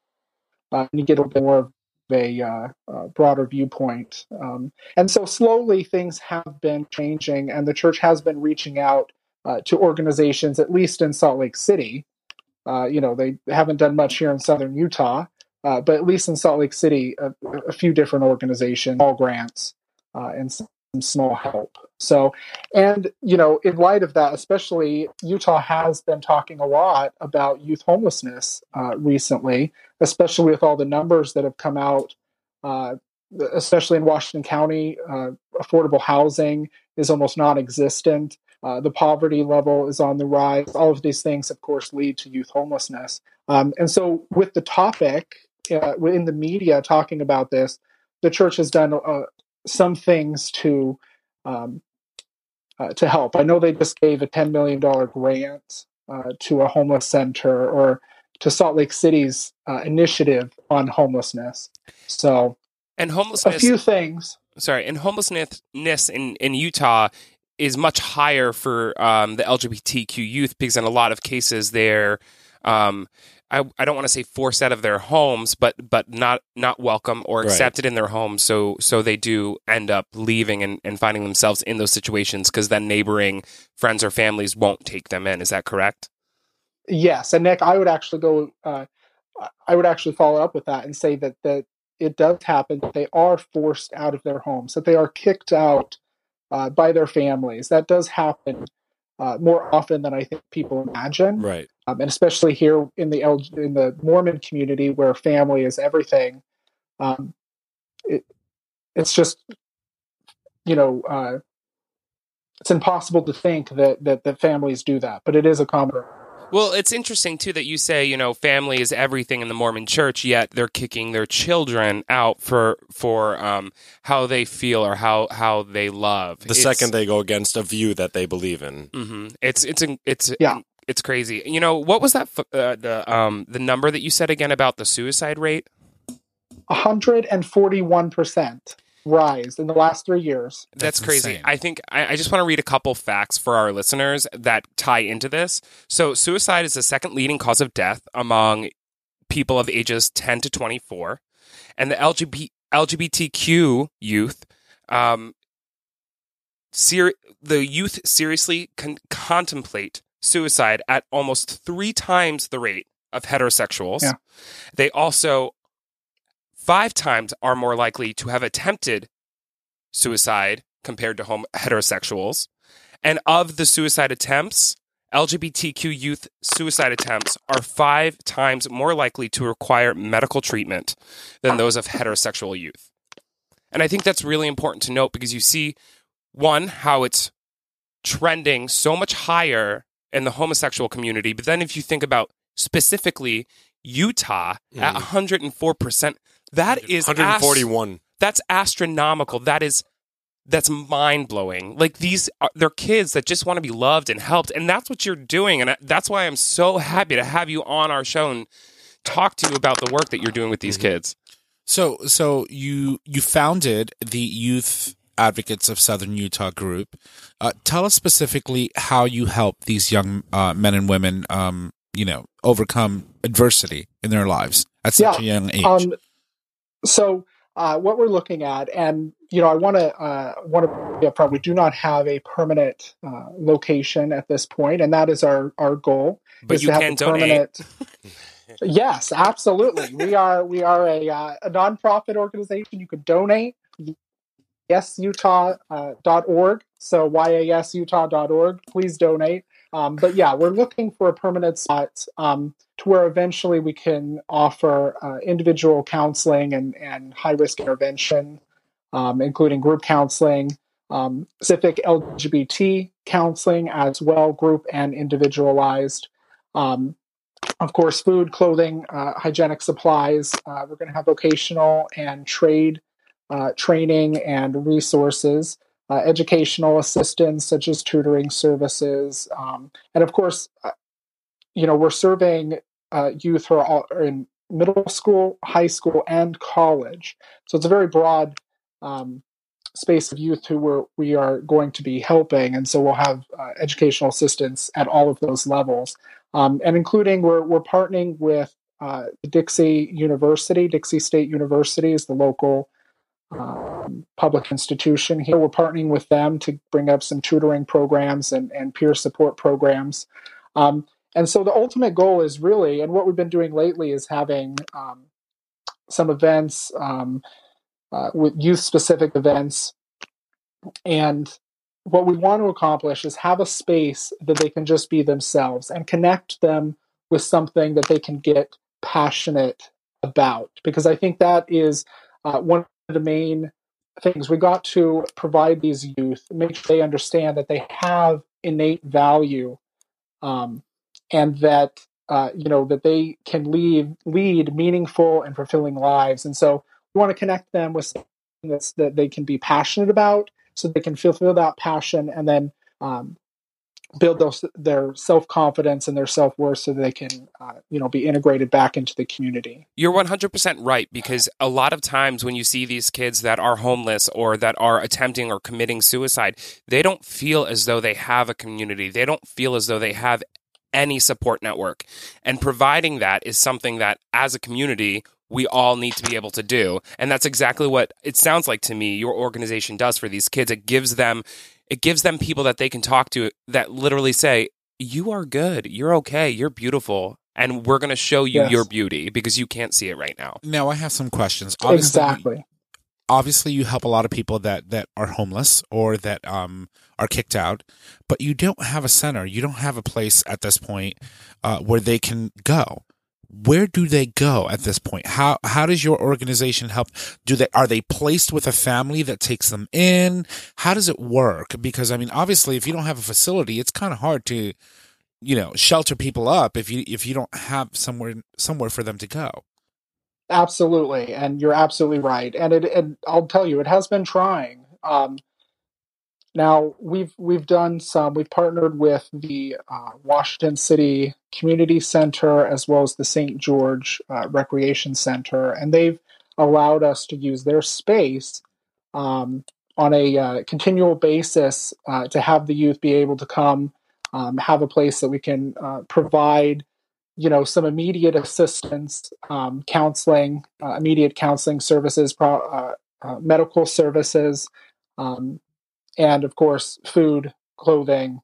uh, you get a bit more of a uh, uh, broader viewpoint. Um, and so slowly things have been changing, and the church has been reaching out uh, to organizations, at least in Salt Lake City. Uh, you know, they haven't done much here in southern Utah, uh, but at least in Salt Lake City, a, a few different organizations, all grants, uh, and some small help. So, and, you know, in light of that, especially Utah has been talking a lot about youth homelessness uh, recently, especially with all the numbers that have come out, uh, especially in Washington County. Uh, affordable housing is almost non-existent. Uh, the poverty level is on the rise. All of these things, of course, lead to youth homelessness. Um, and so with the topic uh, in the media talking about this, the church has done uh, some things to um, uh, to help. I know they just gave a ten million dollars grant uh, to a homeless center, or to Salt Lake City's uh, initiative on homelessness. So, and homelessness, a few things. Sorry, and homelessness in, in Utah is much higher for um, the L G B T Q youth, because in a lot of cases they're, um, I, I don't want to say forced out of their homes, but but not not welcome or accepted right. in their homes. So so they do end up leaving and, and finding themselves in those situations, because then neighboring friends or families won't take them in. Is that correct? Yes, and Nick, I would actually go. Uh, I would actually follow up with that and say that that it does happen. That they are forced out of their homes, that they are kicked out uh, by their families. That does happen uh, more often than I think people imagine. Right. Um, and especially here in the L- in the Mormon community, where family is everything, um, it, it's just, you know, uh, it's impossible to think that, that that families do that, but it is a common. Well, it's interesting, too, that you say, you know, family is everything in the Mormon church, yet they're kicking their children out for for um, how they feel or how, how they love. The it's, second they go against a view that they believe in. Mm-hmm. It's, it's, it's, yeah. it's crazy. You know, what was that, uh, the um, the number that you said again about the suicide rate? one hundred forty-one percent rise in the last three years. That's, That's crazy. insane. I think I, I just want to read a couple facts for our listeners that tie into this. So suicide is the second leading cause of death among people of ages ten to twenty-four. And the L G B, L G B T Q youth, um, ser- the youth seriously con- contemplate suicide at almost three times the rate of heterosexuals. Yeah. They also five times are more likely to have attempted suicide compared to hom- heterosexuals. And of the suicide attempts, L G B T Q youth suicide attempts are five times more likely to require medical treatment than those of heterosexual youth. And I think that's really important to note because you see, one, how it's trending so much higher in the homosexual community. But then if you think about specifically Utah mm. at one hundred four percent, that is one hundred forty-one. Ast- that's astronomical. That is that's mind blowing. Like these, are, they're kids that just want to be loved and helped, and that's what you're doing. And that's why I'm so happy to have you on our show and talk to you about the work that you're doing with these mm-hmm. kids. So, so you you founded the Youth Advocates of Southern Utah group. Uh, tell us specifically how you help these young uh, men and women, um, you know, overcome adversity in their lives at such yeah. a young age. Um, so, uh, what we're looking at, and you know, I want to uh, want to be upfront. We do not have a permanent uh, location at this point, and that is our our goal. But you can donate. Permanent... Yes, absolutely. We are we are a uh, a nonprofit organization. You can donate. yes utah dot org. So Y A S Utah dot org. Please donate. Um, but yeah, we're looking for a permanent spot um, to where eventually we can offer uh, individual counseling and, and high-risk intervention, um, including group counseling, um, specific L G B T counseling as well, group and individualized. Um, of course, food, clothing, uh, hygienic supplies. Uh, we're going to have vocational and trade uh, training and resources. Uh, educational assistance such as tutoring services. Um, and of course, uh, you know, we're serving uh, youth who are, all, are in middle school, high school, and college. So it's a very broad um, space of youth who we're, we are going to be helping. And so we'll have uh, educational assistance at all of those levels. Um, and including we're, we're partnering with uh, Dixie University. Dixie State University is the local Um, public institution here. We're partnering with them to bring up some tutoring programs and, and peer support programs. Um, and so the ultimate goal is really, and what we've been doing lately is having um, some events um, uh, with youth-specific events. And what we want to accomplish is have a space that they can just be themselves and connect them with something that they can get passionate about. Because I think that is uh, one the main things. We got to provide these youth, make sure they understand that they have innate value, um, and that uh, you know that they can lead lead meaningful and fulfilling lives. And so we want to connect them with something that's, that they can be passionate about, so they can fulfill that passion, and then um, build those, their self-confidence and their self-worth so that they can, uh, you know, be integrated back into the community. You're one hundred percent right, because a lot of times when you see these kids that are homeless or that are attempting or committing suicide, they don't feel as though they have a community. They don't feel as though they have any support network. And providing that is something that, as a community, we all need to be able to do. And that's exactly what it sounds like to me your organization does for these kids. It gives them It gives them people that they can talk to that literally say, you are good, you're okay, you're beautiful, and we're going to show you yes. your beauty because you can't see it right now. Now, I have some questions. Obviously, exactly. Obviously, you help a lot of people that, that are homeless or that um, are kicked out, but you don't have a center. You don't have a place at this point uh, where they can go. where do they go at this point? How how does your organization help? Do they are they placed with a family that takes them in? How does it work? Because I mean, obviously, if you don't have a facility, it's kind of hard to, you know, shelter people up if you if you don't have somewhere somewhere for them to go. Absolutely, and you're absolutely right. And it, and I'll tell you, it has been trying. Um, now we've we've done some. We've partnered with the uh, Washington City Community Center as well as the Saint George uh, Recreation Center, and they've allowed us to use their space um, on a uh, continual basis uh, to have the youth be able to come, um, have a place that we can uh, provide, you know, some immediate assistance, um, counseling, uh, immediate counseling services, pro- uh, uh, medical services, um, and of course, food, clothing.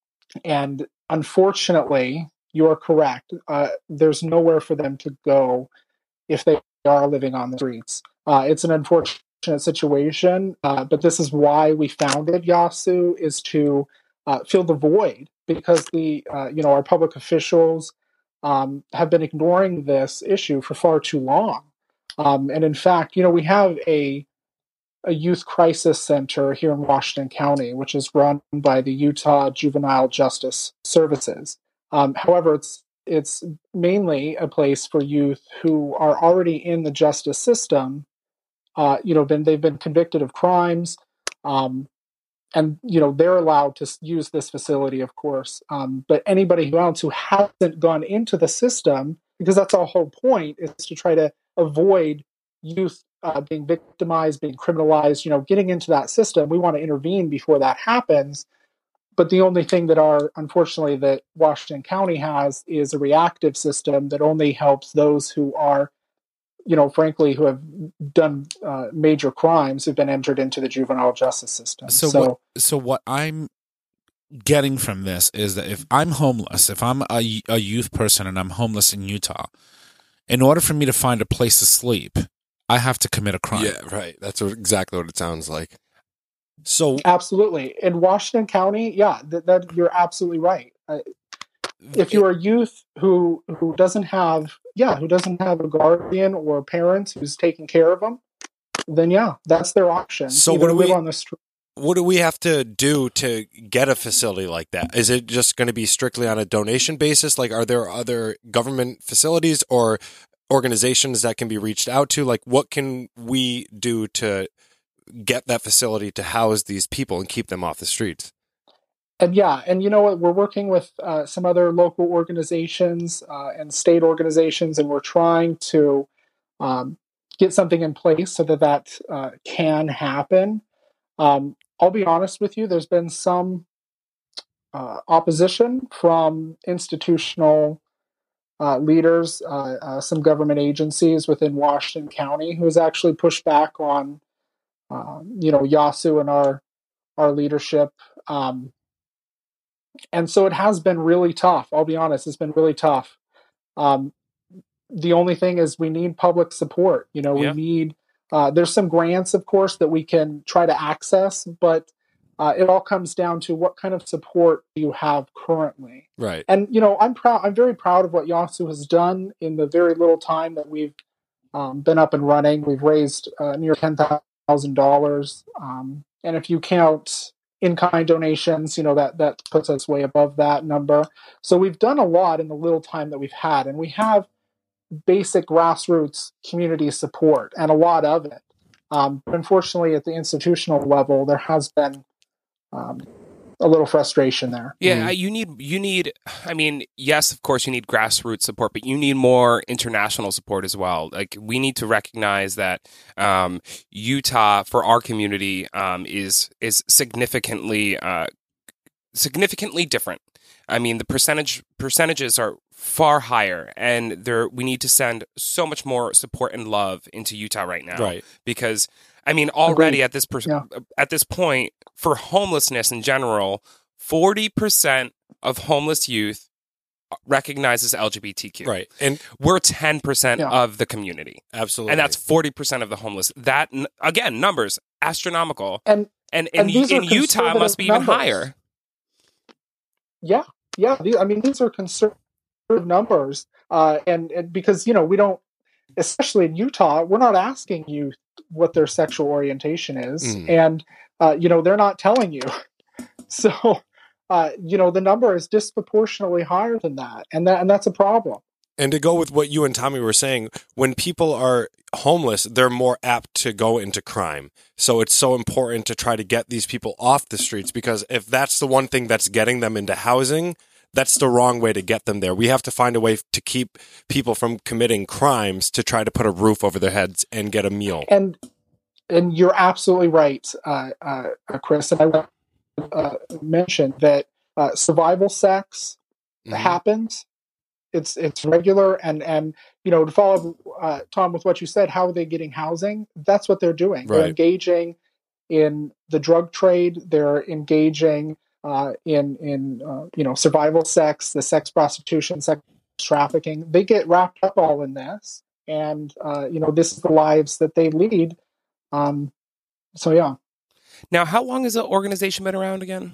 And unfortunately, you are correct. Uh, there's nowhere for them to go if they are living on the streets. Uh, it's an unfortunate situation, uh, but this is why we founded YASU, is to uh, fill the void, because the uh, you know our public officials um, have been ignoring this issue for far too long. Um, and in fact, you know, we have a a youth crisis center here in Washington County, which is run by the Utah Juvenile Justice Services. Um, however, it's it's mainly a place for youth who are already in the justice system. Uh, you know, been they've been convicted of crimes, um, and you know they're allowed to use this facility, of course. Um, but anybody who else who hasn't gone into the system, because that's our whole point, is to try to avoid youth uh, being victimized, being criminalized. You know, getting into that system, we want to intervene before that happens. But the only thing that our, unfortunately, that Washington County has is a reactive system that only helps those who are, you know, frankly, who have done uh, major crimes, who've been entered into the juvenile justice system. So, So, what, so what I'm getting from this is that if I'm homeless, if I'm a, a youth person and I'm homeless in Utah, in order for me to find a place to sleep, I have to commit a crime. Yeah, right. That's what, exactly what it sounds like. So absolutely. In Washington County, yeah, that, that you're absolutely right. Uh, if you're a youth who who doesn't have, yeah, who doesn't have a guardian or a parent who's taking care of them, then yeah, that's their option. So Either what do live we- on the street. what do we have to do to get a facility like that? Is it just going to be strictly on a donation basis? Like, are there other government facilities or organizations that can be reached out to? Like, what can we do to get that facility to house these people and keep them off the streets? And yeah, and you know what? We're working with uh, some other local organizations uh, and state organizations, and we're trying to um, get something in place so that that uh, can happen. Um, I'll be honest with you, there's been some uh, opposition from institutional uh, leaders, uh, uh, some government agencies within Washington County, who has actually pushed back on, uh, you know, YASU and our our leadership. Um, and so it has been really tough. I'll be honest, it's been really tough. Um, the only thing is we need public support. You know, Yeah. we need, uh, there's some grants, of course, that we can try to access, but uh, it all comes down to what kind of support do you have currently. Right. And, you know, I'm proud, I'm very proud of what YASU has done in the very little time that we've um, been up and running. We've raised uh, near ten thousand dollars. Um, and if you count in-kind donations, you know, that, that puts us way above that number. So we've done a lot in the little time that we've had, and we have basic grassroots community support and a lot of it. Um, but unfortunately, at the institutional level, there has been um, a little frustration there. Yeah, I- you need you need. I mean, yes, of course, you need grassroots support, but you need more international support as well. Like, we need to recognize that um, Utah, for our community, um, is is significantly uh, significantly different. I mean, the percentage percentages are far higher, and there we need to send so much more support and love into Utah right now. Right. Because I mean, already Agreed. at this per- Yeah. at this point, for homelessness in general, forty percent of homeless youth recognizes L G B T Q. Right. And We're ten percent Yeah. of the community, absolutely. and that's forty percent of the homeless. That n- again, numbers astronomical, And and in, And these are in Utah it must be even conservative higher. numbers. yeah, yeah, the- I mean, these are conservative numbers, uh, and, and because, you know, we don't, especially in Utah, we're not asking you what their sexual orientation is. Mm. And, uh, you know, they're not telling you. So, uh, you know, the number is disproportionately higher than that. And that, and that's a problem. And to go with what you and Tommy were saying, when people are homeless, they're more apt to go into crime. So it's so important to try to get these people off the streets, because if that's the one thing that's getting them into housing, that's the wrong way to get them there. We have to find a way to keep people from committing crimes to try to put a roof over their heads and get a meal. And and you're absolutely right, uh, uh, Chris. And I want to uh, mention that uh, survival sex Mhm. happens. It's it's regular, and and you know, to follow uh, Tom with what you said, how are they getting housing? That's what they're doing. They're Right. engaging in the drug trade. They're engaging uh, in in uh, you know, survival sex, the sex prostitution, sex trafficking. They get wrapped up all in this, and uh, you know, this is the lives that they lead. Um, so yeah, Now, how long has the organization been around again?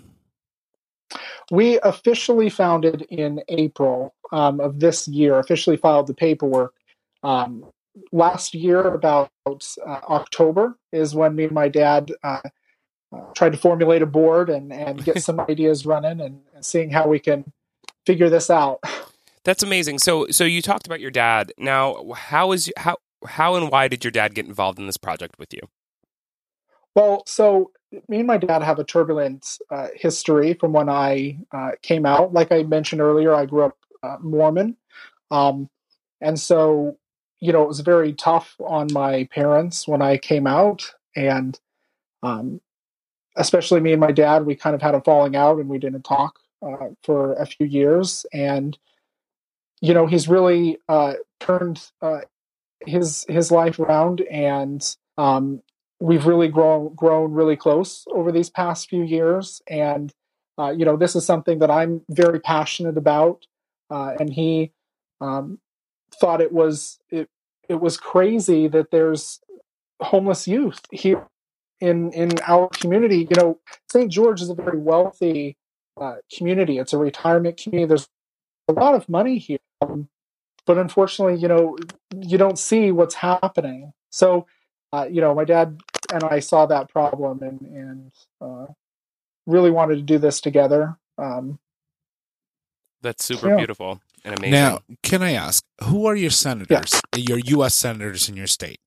we officially founded in April um, of this year. Officially filed the paperwork um, last year. About uh, October is when me and my dad uh, uh, tried to formulate a board and and get some ideas running, and, and seeing how we can figure this out. That's amazing. So, so you talked about your dad. Now, how is how how and why did your dad get involved in this project with you? Well, so me and my dad have a turbulent uh, history from when I uh, came out. Like I mentioned earlier, I grew up uh, Mormon. Um, and so, you know, it was very tough on my parents when I came out. And um, especially me and my dad, we kind of had a falling out, and we didn't talk uh, for a few years. And, you know, he's really uh, turned uh, his his life around, and um, we've really grown grown really close over these past few years. And uh, you know, this is something that I'm very passionate about, uh, and he um, thought it was it it was crazy that there's homeless youth here in in our community. You know, Saint George is a very wealthy uh, community. It's a retirement community. There's a lot of money here, um, but unfortunately, you know, you don't see what's happening. So, uh, you know, my dad and I saw that problem, and and uh, really wanted to do this together. Um, That's super Yeah. beautiful and amazing. Now, can I ask, who are your senators, your U S senators in your state?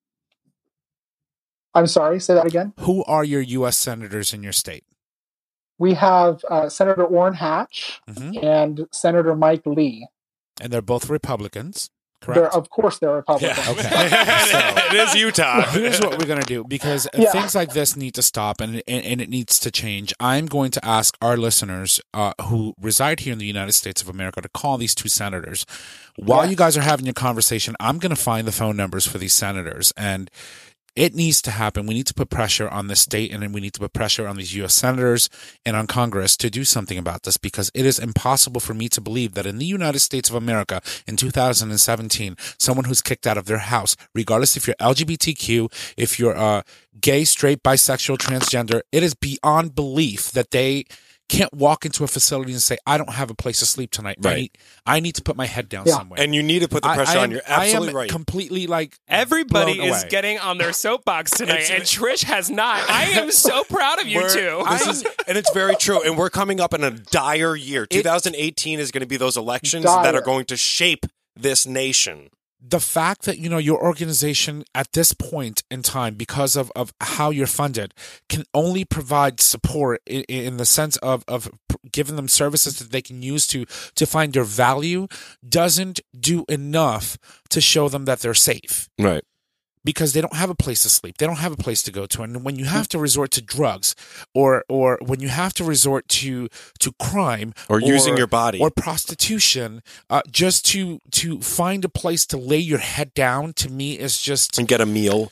I'm sorry, say that again. Who are your U S senators in your state? We have uh, Senator Orrin Hatch hmm and Senator Mike Lee. And they're both Republicans, They're, correct? of course, they're Republicans. Okay. it is Utah. Here's what we're going to do, because Yeah. things like this need to stop, and, and and it needs to change. I'm going to ask our listeners uh, who reside here in the United States of America to call these two senators. While Yes. you guys are having your conversation, I'm going to find the phone numbers for these senators, and it needs to happen. We need to put pressure on the state, and then we need to put pressure on these U S senators and on Congress to do something about this, because it is impossible for me to believe that in the United States of America in two thousand seventeen, someone who's kicked out of their house, regardless if you're L G B T Q, if you're uh, gay, straight, bisexual, transgender, it is beyond belief that they can't walk into a facility and say, I don't have a place to sleep tonight. I, Right. need, I need to put my head down Yeah. somewhere. And you need to put the I- pressure I on. am- You're absolutely I am right. completely like Everybody blown is away. getting on their soapbox tonight, It's- and Trish has not. I am so proud of you We're- two. This is, and it's very true. And we're coming up in a dire year. twenty eighteen is going to be those elections that Dire. are going to shape this nation. The fact that, you know, your organization at this point in time, because of, of how you're funded, can only provide support in, in the sense of, of giving them services that they can use to, to find their value, doesn't do enough to show them that they're safe. Right. Because they don't have a place to sleep. They don't have a place to go to. And when you have to resort to drugs, or or when you have to resort to to crime, Or using your body. or prostitution, uh, just to to find a place to lay your head down, to me is just And get a meal.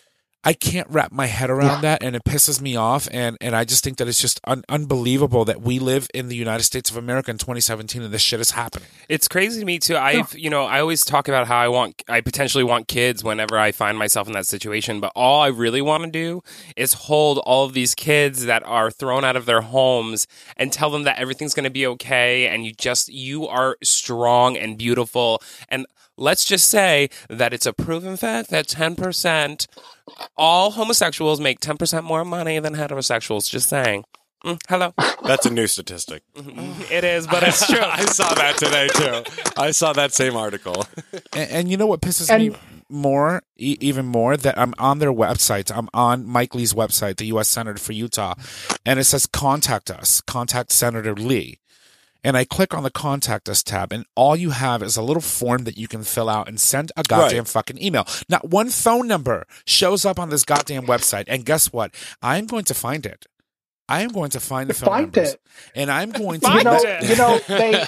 I can't wrap my head around that, and it pisses me off. And, and I just think that it's just un- unbelievable that we live in the United States of America in twenty seventeen and this shit is happening. It's crazy to me too. I've, you know, I always talk about how I want, I potentially want kids whenever I find myself in that situation. But all I really want to do is hold all of these kids that are thrown out of their homes and tell them that everything's going to be okay. And you just, you are strong and beautiful. And let's just say that it's a proven fact that ten percent, all homosexuals make ten percent more money than heterosexuals. Just saying. Mm, hello. That's a new statistic. It is, but it's true. I saw that today, too. I saw that same article. And, and you know what pisses And- me more, e- even more, that I'm on their website. I'm on Mike Lee's website, the U S Senator for Utah, and it says contact us, contact Senator Lee. And I click on the contact us tab, and all you have is a little form that you can fill out and send a goddamn Right. fucking email. Not one phone number shows up on this goddamn website. And guess what? I'm going to find it. I am going to find the phone Find numbers. it. And I'm going to You Find know, it. you know,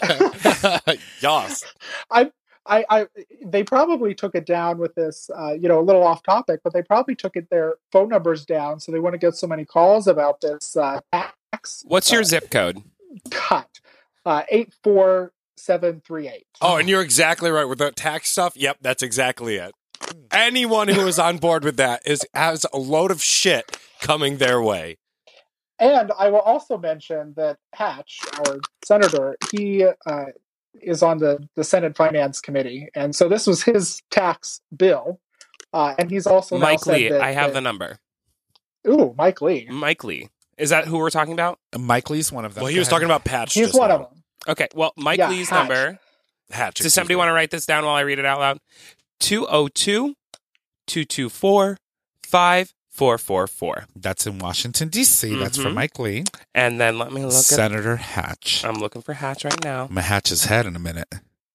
they Yas. I, I, I, they probably took it down with this, uh, you know, a little off topic, but they probably took it their phone numbers down so they wouldn't get so many calls about this uh, tax. What's your uh, zip code? cut? Uh, eight four seven three eight. Oh, and you're exactly right with the tax stuff. Yep, that's exactly it. Anyone who is on board with that is has a load of shit coming their way. And I will also mention that Hatch, our senator, he uh, is on the, the Senate Finance Committee, and so this was his tax bill. Uh, and he's also now Mike said Lee. that- I have the that- number. Ooh, Mike Lee. Mike Lee. Is that who we're talking about? Mike Lee's one of them. Well, he Go was ahead. talking about Patch. He's just one now. of them. Okay. Well, Mike Yeah, Lee's Hatch. number. Hatch. Does somebody want to write this down while I read it out loud? two oh two, two two four, five four four four. That's in Washington, D C. That's for Mhm. Mike Lee. And then let me look at. Senator Hatch. I'm looking for Hatch right now. I'm going to hatch his head in a minute.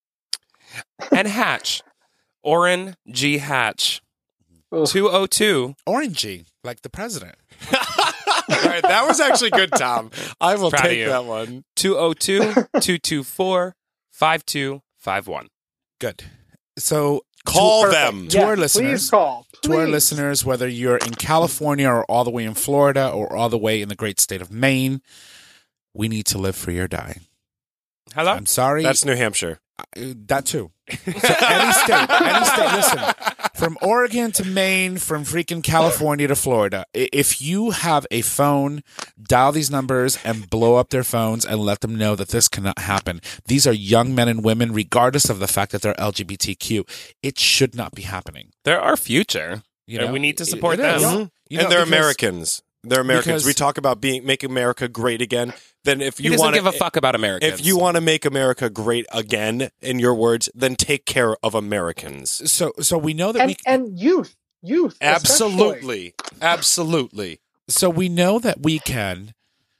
And Hatch. Orrin G. Hatch. Ugh. two oh two. Orangey, like the president. All right, that was actually good, Tom. I will Proud of take you. that one. two oh two, two two four, five two five one. Good. So Call Perfect. them. To our Yes, listeners- please call. to our Please. listeners, whether you're in California or all the way in Florida or all the way in the great state of Maine, we need to live free or die. Hello? I'm sorry. That's New Hampshire. Uh, that too. So any state, any state, listen, from Oregon to Maine, from freaking California to Florida, i- if you have a phone, dial these numbers and blow up their phones and let them know that this cannot happen. These are young men and women, regardless of the fact that they're L G B T Q. It should not be happening. They're our future. You And know, we need to It- support it is. them. You know, and they're because- Americans. They're Americans. because- we talk about being make America great again. Then if He you doesn't want give a fuck about Americans. if you want to make America great again, in your words, then take care of Americans. So, so we know that and, we and youth, youth, especially. Absolutely, absolutely. So we know that we can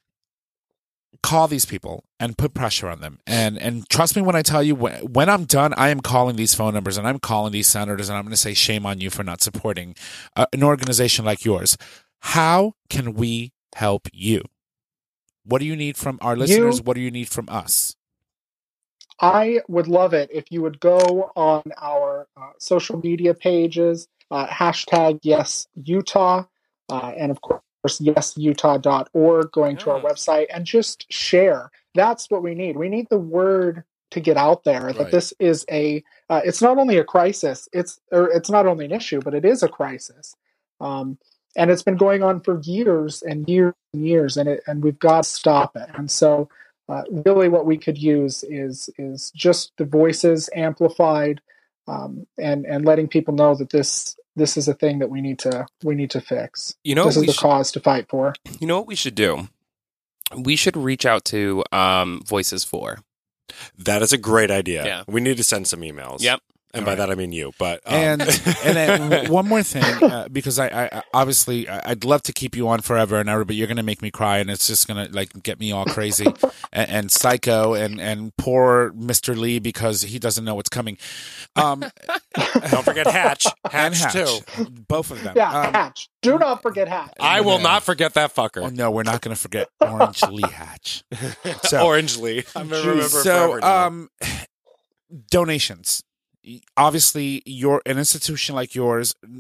call these people and put pressure on them. And and trust me when I tell you, when, when I'm done, I am calling these phone numbers and I'm calling these senators and I'm going to say, shame on you for not supporting uh, an organization like yours. How can we help you? What do you need from our listeners? You- What do you need from us? I would love it if you would go on our uh, social media pages, uh, hashtag yes Utah, uh, and of course yes utah dot org, going to our Yeah. website and just share. That's what we need. We need the word to get out there that Right. this is a. Uh, it's not only a crisis. It's or it's not only an issue, but it is a crisis. Um, and it's been going on for years and years and years, and it and we've got to stop it. And so. Uh, really, what we could use is is just the voices amplified, um, and and letting people know that this this is a thing that we need to we need to fix. You know this what is we the should- cause to fight for. You know what we should do? We should reach out to um, Voices for. That is a great idea. Yeah. We need to send some emails. Yep. And All by right. that I mean you. But um, And and then w- one more thing, uh, because I, I I- obviously I- I'd love to keep you on forever and ever, but you're gonna make me cry, and it's just gonna like get me all crazy and, and psycho, and and poor Mister Lee because he doesn't know what's coming. Um, don't forget Hatch. and Hatch, Hatch, too. both of them. Yeah, Um, Hatch. Do not forget Hatch. I will Yeah. not forget that Oh fucker. no, we're not gonna forget Orange Lee Hatch. So, Orange Lee. I'm gonna remember so forever now. um, donations. Obviously, you're an institution like yours.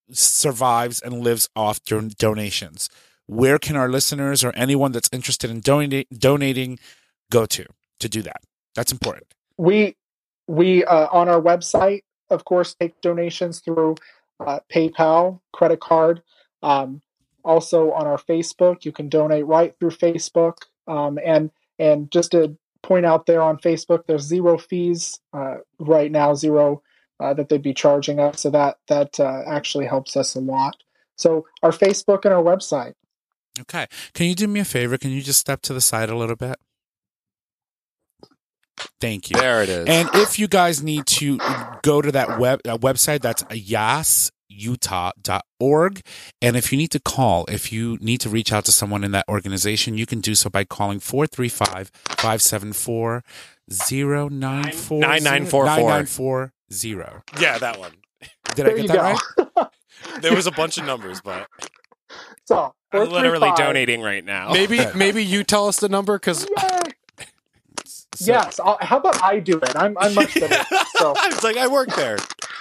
survives and lives off don- donations. Where can our listeners or anyone that's interested in donate, donating go to to do that? That's important. We we uh, on our website, of course, take donations through uh, PayPal, credit card. Um, also on our Facebook, you can donate right through Facebook. Um, and and just to point out there on Facebook, there's zero fees uh, right now, zero uh, that they'd be charging us. So that that uh, actually helps us a lot. So our Facebook and our website. Okay. Can you do me a favor? Can you just step to the side a little bit? Thank you. There it is. And if you guys need to go to that web uh, website, that's yas utah dot org. And if you need to call, if you need to reach out to someone in that organization, you can do so by calling four three five, five seven four, zero nine four nine nine four four. nine nine four zero. Yeah, that one. Did There I get you that go. right? There was a bunch of numbers, but So I'm literally four three five donating right now. maybe maybe you tell us the number because Yay! So- Yes. I'll, how about I do it? I'm I'm much better. at it. So it's like I work there.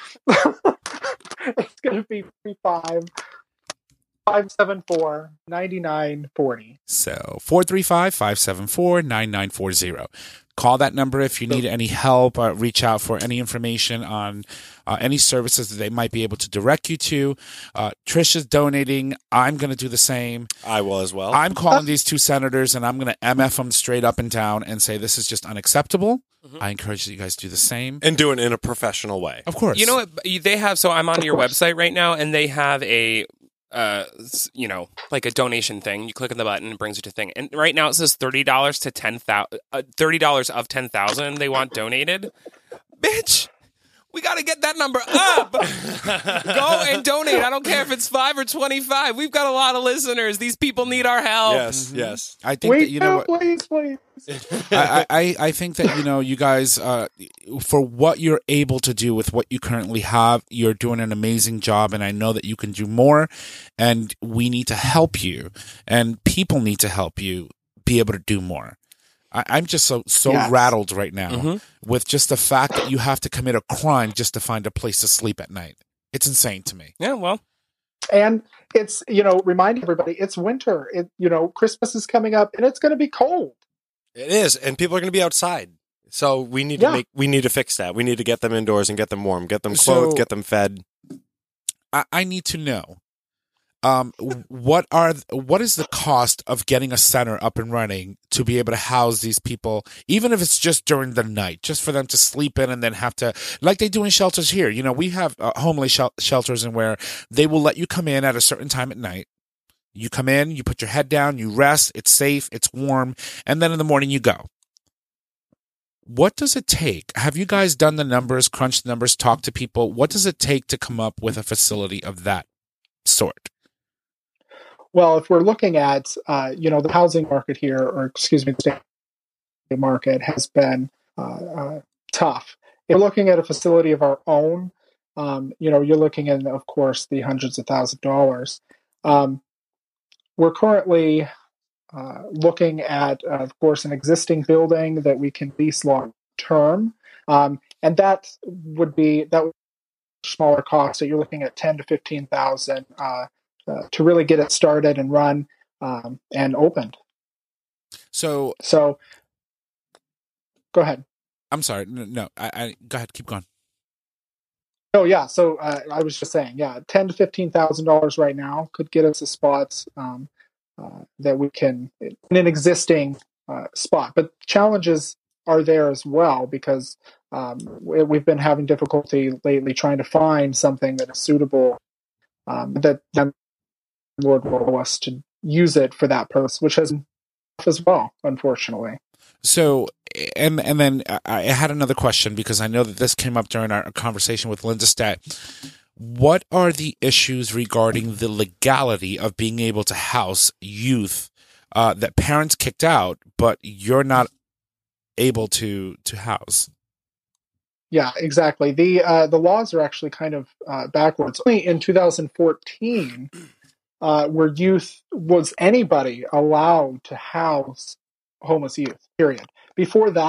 it's going to be three five five seven four ninety nine forty. So four three five, five seven four, nine nine four zero. Call that number if you need any help. Uh, reach out for any information on uh, any services that they might be able to direct you to. Uh, Trisha's donating. I'm going to do the same. I will as well. I'm calling these two senators and I'm going to M F them straight up and down and say this is just unacceptable. Mhm. I encourage you guys to do the same. and do it in a professional way. Of course. You know what? They have, so I'm on Of your course. website right now, and they have a, uh, s- you know, like a donation thing. You click on the button, it brings you to thing. And right now it says thirty dollars to ten thousand, uh, thirty dollars of ten thousand they want donated. Bitch, we got to get that number up. Go and donate. I don't care if it's five or twenty-five. We've got a lot of listeners. These people need our help. Yes, yes. I think Wait, that, you know no, what? please, please. I, I, I think that, you know, you guys, uh, for what you're able to do with what you currently have, you're doing an amazing job. And I know that you can do more. And we need to help you. And people need to help you be able to do more. I, I'm just so, so Yes. rattled right now Mhm. with just the fact that you have to commit a crime just to find a place to sleep at night. It's insane to me. Yeah, well, And it's, you know, remind everybody, it's winter. It, you know, Christmas is coming up and it's going to be cold. It is, and people are going to be outside. So we need Yeah. to make we need to fix that. We need to get them indoors and get them warm, get them clothed, So- get them fed. I, I need to know, um, what are what is the cost of getting a center up and running to be able to house these people, even if it's just during the night, just for them to sleep in and then have to, like they do in shelters here. You know, we have uh, homeless shel- shelters, and where they will let you come in at a certain time at night. You come in, you put your head down, you rest. It's safe, it's warm, and then in the morning you go. What does it take? Have you guys done the numbers, crunched the numbers, talked to people? What does it take to come up with a facility of that sort? Well, if we're looking at, uh, you know, the housing market here, or excuse me, the state market has been uh, uh, tough. If we're looking at a facility of our own, um, you know, you're looking at, of course, the hundreds of thousands of dollars. Um, we're currently uh, looking at, uh, of course, an existing building that we can lease long term, um, and that would be that would be a smaller cost. So you're looking at ten to fifteen thousand. Uh, Uh, to really get it started and run um, and opened. So So, go ahead. I'm sorry. No, no I, I go ahead. Keep going. Oh yeah. So uh, I was just saying, yeah, ten to fifteen thousand dollars right now could get us a spot um, uh, that we can in an existing uh, spot. But challenges are there as well because um, we, we've been having difficulty lately trying to find something that is suitable um, that the Lord will allow us to use it for that purpose, which has been tough as well, unfortunately. So, and and then I I had another question because I know that this came up during our conversation with Linda Stat. What are the issues regarding the legality of being able to house youth uh, that parents kicked out, but you're not able to to house? Yeah, exactly. The uh, the laws are actually kind of uh, backwards. Only in two thousand fourteen uh, were youth was anybody allowed to house homeless youth. Period. Before that,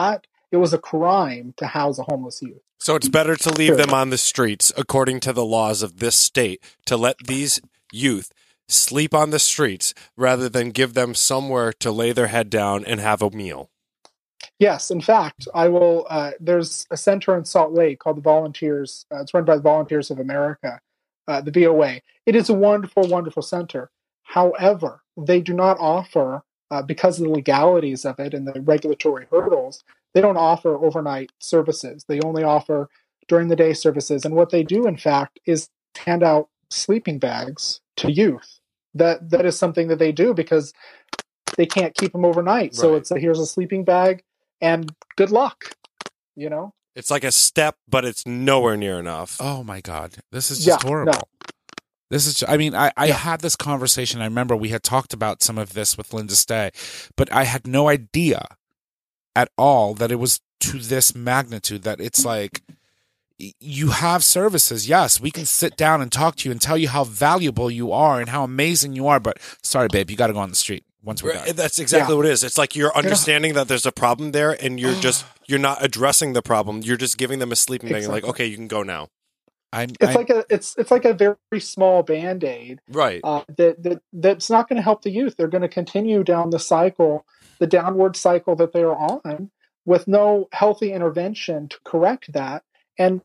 it was a crime to house a homeless youth. So it's better to leave Sure. them on the streets, according to the laws of this state, to let these youth sleep on the streets rather than give them somewhere to lay their head down and have a meal. Yes, in fact, I will. Uh, there's a center in Salt Lake called the Volunteers. Uh, it's run by the Volunteers of America, uh, the V O A. It is a wonderful, wonderful center. However, they do not offer, uh, because of the legalities of it and the regulatory hurdles, they don't offer overnight services. They only offer during the day services. And what they do, in fact, is hand out sleeping bags to youth. That that is something that they do because they can't keep them overnight. So Right. it's a, here's a sleeping bag and good luck. You know? It's like a step, but it's nowhere near enough. Oh my God, this is just Yeah, horrible. no. This is, I mean, I, I Yeah. had this conversation. I remember we had talked about some of this with Linda Stay, but I had no idea at all that it was to this magnitude, that it's like, y- you have services. Yes, we can sit down and talk to you and tell you how valuable you are and how amazing you are, but sorry, babe, you got to go on the street once we're Right, done. That's exactly Yeah. what it is. It's like you're understanding that there's a problem there, and you're just you're not addressing the problem. You're just giving them a sleeping bag. Like, Exactly. okay, you can go now. I'm, It's I'm like a it's it's like a very small band-aid Right. uh, that, that that's not going to help the youth. They're going to continue down the cycle, the downward cycle that they're on, with no healthy intervention to correct that. And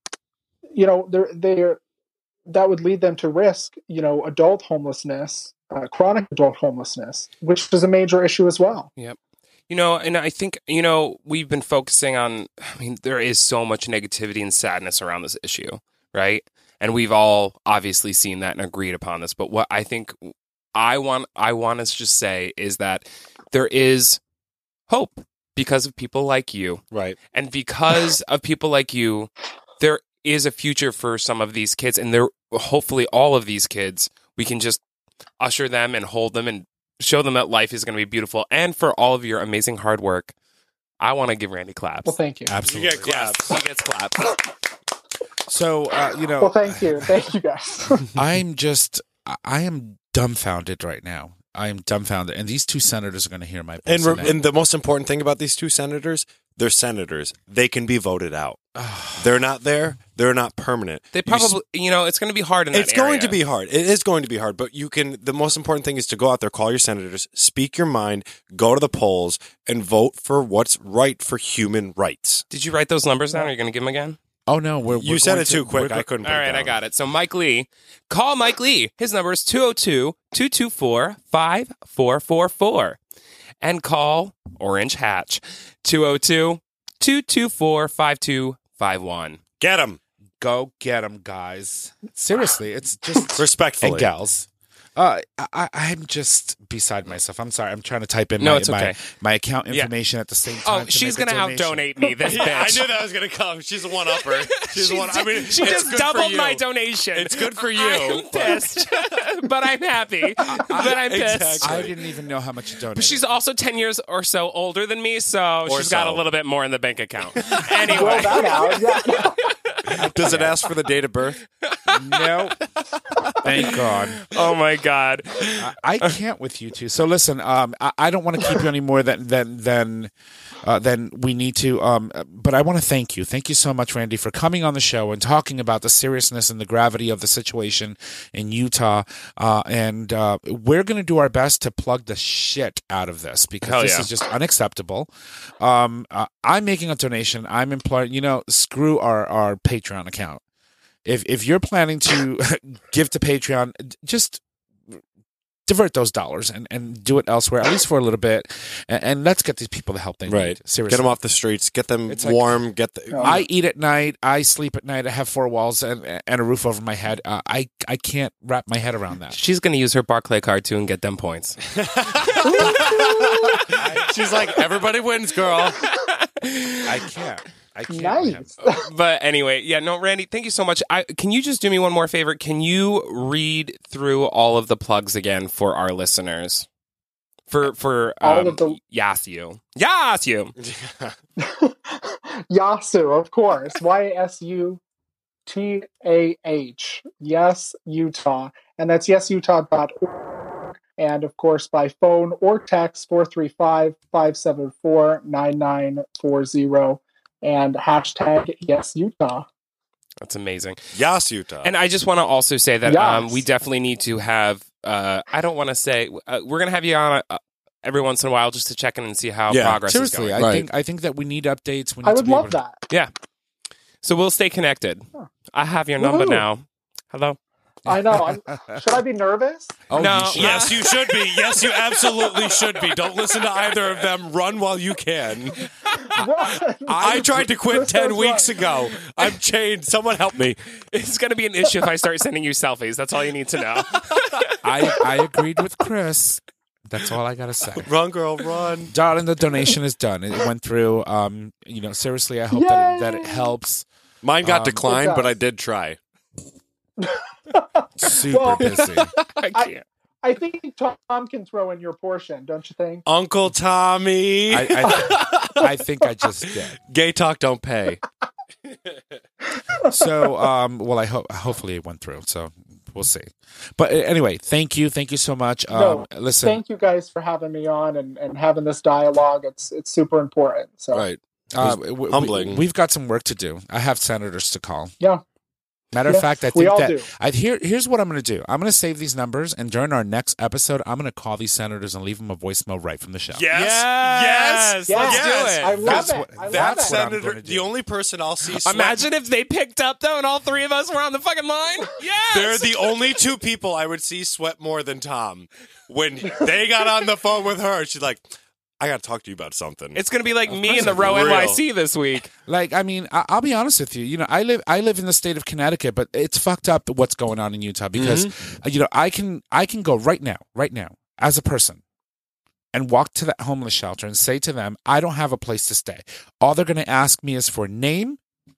you know, they're they're that would lead them to risk, you know, adult homelessness, uh, chronic adult homelessness, which is a major issue as well. You know, and I think, you know, we've been focusing on, I mean, there is so much negativity and sadness around this issue, right? And we've all obviously seen that and agreed upon this. But what I think I want, I want us to just say is that there is hope because of people like you. Right. And because of people like you, there is a future for some of these kids. And there, hopefully all of these kids, we can just usher them and hold them and show them that life is going to be beautiful. And for all of your amazing hard work, I want to give Randy claps. Well, thank you. absolutely. You get claps. Yes, he gets claps. So, uh, you know, Well, thank you, thank you guys. I'm just, I- I am dumbfounded right now. I am dumbfounded. And these two senators are going to hear my And, voice re- and the most important thing about these two senators, they're senators. They can be voted out. They're not there. They're not permanent. They You s- probably, you know, it's going to be hard in that It's going area. to be hard. It is going to be hard, but you can. The most important thing is to go out there, call your senators, speak your mind, go to the polls, and vote for what's right for human rights. Did you write those numbers down? Are you going to give them again? Oh, no. We're, You we're said going it too to- quick. we're go- I couldn't. All put it right, I down. got it. So Mike Lee, call Mike Lee. His number is two oh two, two two four, five four four four. And call Orange Hatch, two oh two, two two four, five two five one. Get them Go get them, guys. Seriously, it's just. respectfully. And gals. Uh, I, I'm just beside myself. I'm sorry. I'm trying to type in No, my, it's my, okay. my account Yeah. information at the same time. Oh, to she's make going a to out donation. donate me, this Yeah, I bitch. knew that was going to come. She's a one upper. She's She one. I mean, she it's just good for doubled you. my donation. It's good for you. I'm but- pissed, but I'm happy. But I'm pissed. Exactly. I didn't even know how much you donated. But she's also ten years or so older than me, so Or she's got a so. little bit more in the bank account. Blow Anyway, that out. Yeah. Does it ask for the date of birth? no. Thank God. oh my God. I, I can't with you two. So listen, um, I, I don't want to keep you any more than than than uh, than we need to. Um, but I want to thank you. Thank you so much, Randy, for coming on the show and talking about the seriousness and the gravity of the situation in Utah. Uh, and uh, we're going to do our best to plug the shit out of this because Hell this yeah. is just unacceptable. Um, uh, I'm making a donation. I'm imploring. You know, screw our our Patreon account. If if you're planning to give to Patreon, just divert those dollars and, and do it elsewhere, at least for a little bit, and, and let's get these people the help they Right. need. Seriously. Get them off the streets. Get them It's like- warm. get the. I eat at night. I sleep at night. I have four walls and and a roof over my head. Uh, I I can't wrap my head around that. She's going to use her Barclay card too and get them points. She's like, everybody wins, girl. I can't. I can't. Nice. But anyway, yeah, no, Randy, thank you so much. I, can you just do me one more favor? Can you read through all of the plugs again for our listeners? For for um, All of the- Yasu. Yasu. Yasu, of course. Y S U T A H. Yes, Utah. And that's yes utah dot org. And of course, by phone or text, four three five, five seven four, nine nine four zero and hashtag Yes Utah. That's amazing. Yes, Utah. And I just want to also say that Yes. um, we definitely need to have, uh, I don't want to say, uh, we're going to have you on uh, every once in a while just to check in and see how Yeah. progress Seriously, is I going. Right. think I think that we need updates. We need I to would be able love to- that. Yeah. So we'll stay connected. I have your number Woohoo. now. Hello? I know. I'm, should I be nervous? Oh, No. you should. Yes, you should be. Yes, you absolutely should be. Don't listen to either of them. Run while you can. Run. I tried to quit Chris ten goes weeks run. ago. I'm chained. Someone help me. It's going to be an issue if I start sending you selfies. That's all you need to know. I, I agreed with Chris. That's all I got to say. Run, girl, run. Darling, the donation is done. It went through. Um, you know, seriously, I hope that it, that it helps. Mine got Um, declined, it but does. I did try. Super Well- busy. I can't. I think Tom can throw in your portion, don't you think? Uncle Tommy. I, I, I think I just did. Gay talk don't pay. So, um, well, I hope hopefully it went through. So we'll see. But uh, anyway, thank you, thank you so much. Um, No, listen, Thank you guys for having me on and, and having this dialogue. It's it's super important. So Right. uh, It was we, humbling. We, have got some work to do. I have senators to call. yeah. Matter of Yeah, fact, I we think all that do. I here here's what I'm going to do. I'm going to save these numbers, and during our next episode, I'm going to call these senators and leave them a voicemail right from the show. Yes. Yes. Yes. Let's Yes. do it. I love That's it. what- I love that's it. what I'm Senator, gonna do. the only person I'll see sweat. Imagine if they picked up, though, and all three of us were on the fucking line. Yes. They're the only two people I would see sweat more than Tom. When they got on the phone with her, she's like, I got to talk to you about something. It's going to be like me course in the it's row real. N Y C this week. Like, I mean, I- I'll be honest with you. You know, I live I live in the state of Connecticut, but it's fucked up what's going on in Utah because, uh, you know, I can I can go right now, right now, as a person, and walk to that homeless shelter and say to them, I don't have a place to stay. All they're going to ask me is for name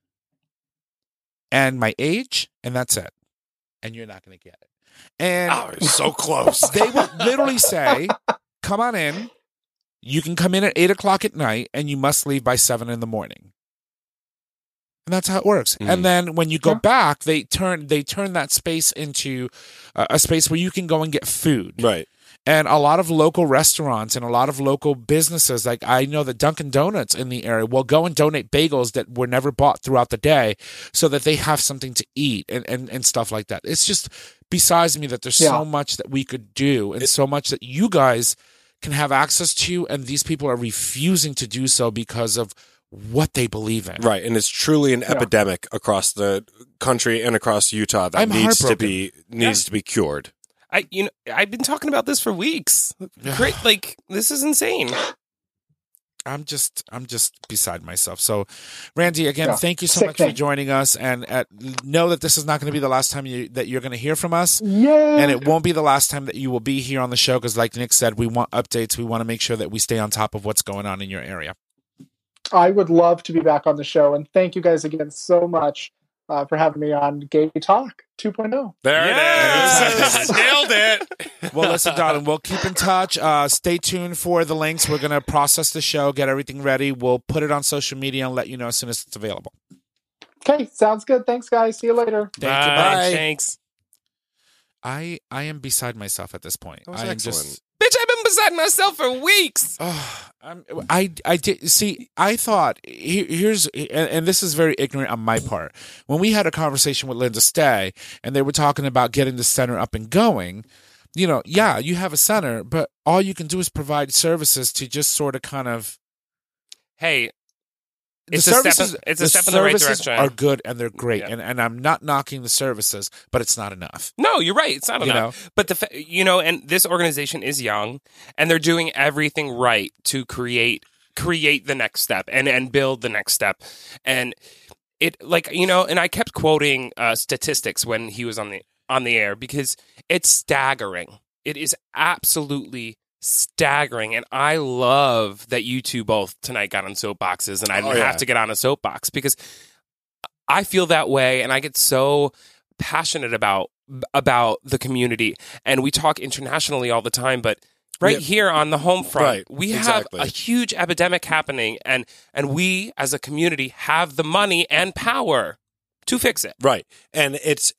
and my age, and that's it. And you're not going to get it. And oh, it's so close. they will literally say, come on in. You can come in at eight o'clock at night and you must leave by seven in the morning. And that's how it works. Mhm. And then when you go Yeah. back, they turn they turn that space into uh, a space where you can go and get food. Right. And a lot of local restaurants and a lot of local businesses, like I know that Dunkin' Donuts in the area will go and donate bagels that were never bought throughout the day so that they have something to eat and, and, and stuff like that. It's just besides me that there's Yeah. so much that we could do and so much that you guys can have access to, and these people are refusing to do so because of what they believe in. Right. And it's truly an epidemic across the country and across Utah that I'm needs to heartbroken. be needs to be cured. I, you know, I've been talking about this for weeks. Great, like this is insane. I'm just, I'm just beside myself. So, Randy, again, Yeah. thank you so much for Sickening. joining us, and uh, know that this is not going to be the last time you, that you're going to hear from us, Yeah. and it won't be the last time that you will be here on the show. Because, like Nick said, we want updates. We want to make sure that we stay on top of what's going on in your area. I would love to be back on the show. And thank you guys again so much uh, for having me on Gay Talk two point oh. There Yes. it is. Nailed it. Well, listen, darling, we'll keep in touch. Uh, stay tuned for the links. We're going to process the show, get everything ready. We'll put it on social media and let you know as soon as it's available. Okay, sounds good. Thanks, guys. See you later. Thank you. Bye. Bye. Thanks. I I am beside myself at this point. That was I am excellent. just. Bitch, I've been beside myself for weeks. Oh, I'm, I I did see. I thought here, here's and, and this is very ignorant on my part. When we had a conversation with Linda Stay, and they were talking about getting the center up and going, you know, yeah, you have a center, but all you can do is provide services to just sort of kind of. Hey, The It's a step in- services, it's a step in the right services direction. are good and they're great, Yeah. and and I'm not knocking the services, but it's not enough. no, you're right. It's not You enough. But the fa- you know, and this organization is young, and they're doing everything right to create create the next step and and build the next step, and it like you know, and I kept quoting uh, statistics when he was on the on the air because it's staggering. It is absolutely staggering, and I love that you two both tonight got on soapboxes, and I didn't Oh, yeah. have to get on a soapbox because I feel that way, and I get so passionate about about the community, and we talk internationally all the time, but right Yeah. here on the home front, Right, we exactly. have a huge epidemic happening, and and we as a community have the money and power to fix it. Right. And it's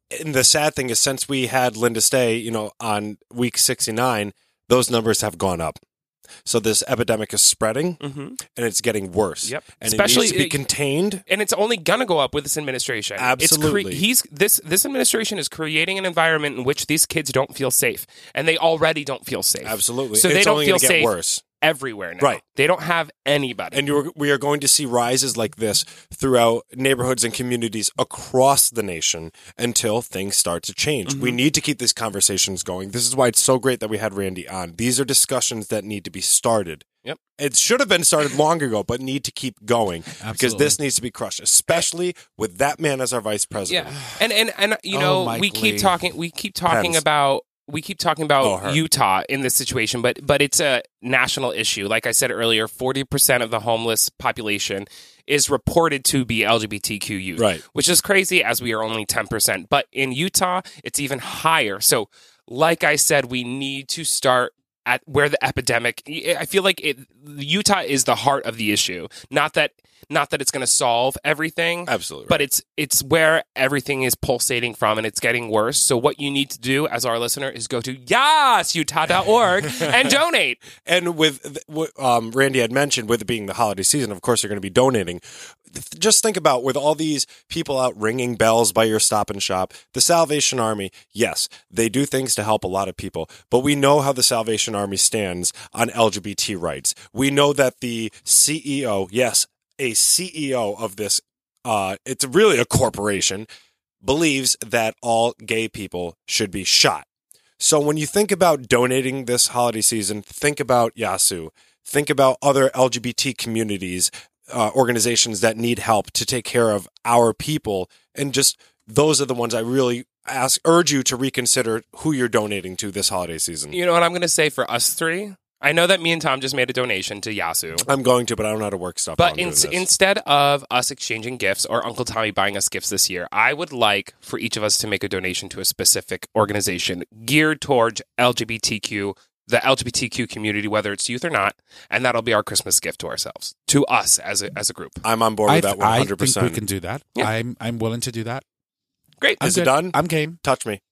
and the sad thing is, since we had Linda Stay, you know, on week sixty-nine, those numbers have gone up. So this epidemic is spreading, Mm-hmm. and it's getting worse. Yep. And Especially it needs to be it- contained. And it's only gonna go up with this administration. Absolutely. It's cre- he's this this administration is creating an environment in which these kids don't feel safe, and they already don't feel safe. Absolutely. So it's they don't only feel gonna get safe worse. everywhere now. Right. They don't have anybody. And you're, we are going to see rises like this throughout neighborhoods and communities across the nation until things start to change. Mm-hmm. We need to keep these conversations going. This is why it's so great that we had Randy on. These are discussions that need to be started. Yep. It should have been started long ago, but need to keep going because Absolutely. this needs to be crushed, especially with that man as our vice president. Yeah, and and and you Oh, know, Mike we keep Lee. talking. We keep talking Pence. about. We keep talking about Oh, her. Utah in this situation, but but it's a national issue. Like I said earlier, forty percent of the homeless population is reported to be L G B T Q youth, Right. which is crazy, as we are only ten percent. But in Utah, it's even higher. So, like I said, we need to start at where the epidemic. I feel like it, Utah is the heart of the issue. Not that not that it's going to solve everything. Absolutely. But it's it's where everything is pulsating from, and it's getting worse. So what you need to do as our listener is go to yes utah dot org and donate. And with what um, Randy had mentioned, with it being the holiday season, of course, you're going to be donating. Just think about with all these people out ringing bells by your Stop and Shop, the Salvation Army, yes, they do things to help a lot of people, but we know how the Salvation Army stands on L G B T rights. We know that the C E O, yes, a C E O of this, uh, it's really a corporation, believes that all gay people should be shot. So when you think about donating this holiday season, think about Yasu. Think about other L G B T communities, uh, organizations that need help to take care of our people. And just those are the ones I really ask, urge you to reconsider who you're donating to this holiday season. You know what I'm going to say for us three? I know that me and Tom just made a donation to Yasu. I'm going to, but I don't know how to work stuff. But while I'm in, doing this. instead of us exchanging gifts or Uncle Tommy buying us gifts this year, I would like for each of us to make a donation to a specific organization geared towards L G B T Q, the L G B T Q community, whether it's youth or not, and that'll be our Christmas gift to ourselves, to us as a as a group. I'm on board I, with th- that one hundred I percent. think we can do that. Yeah. I'm I'm willing to do that. Great. I'm Is it good. done? I'm game. Touch me.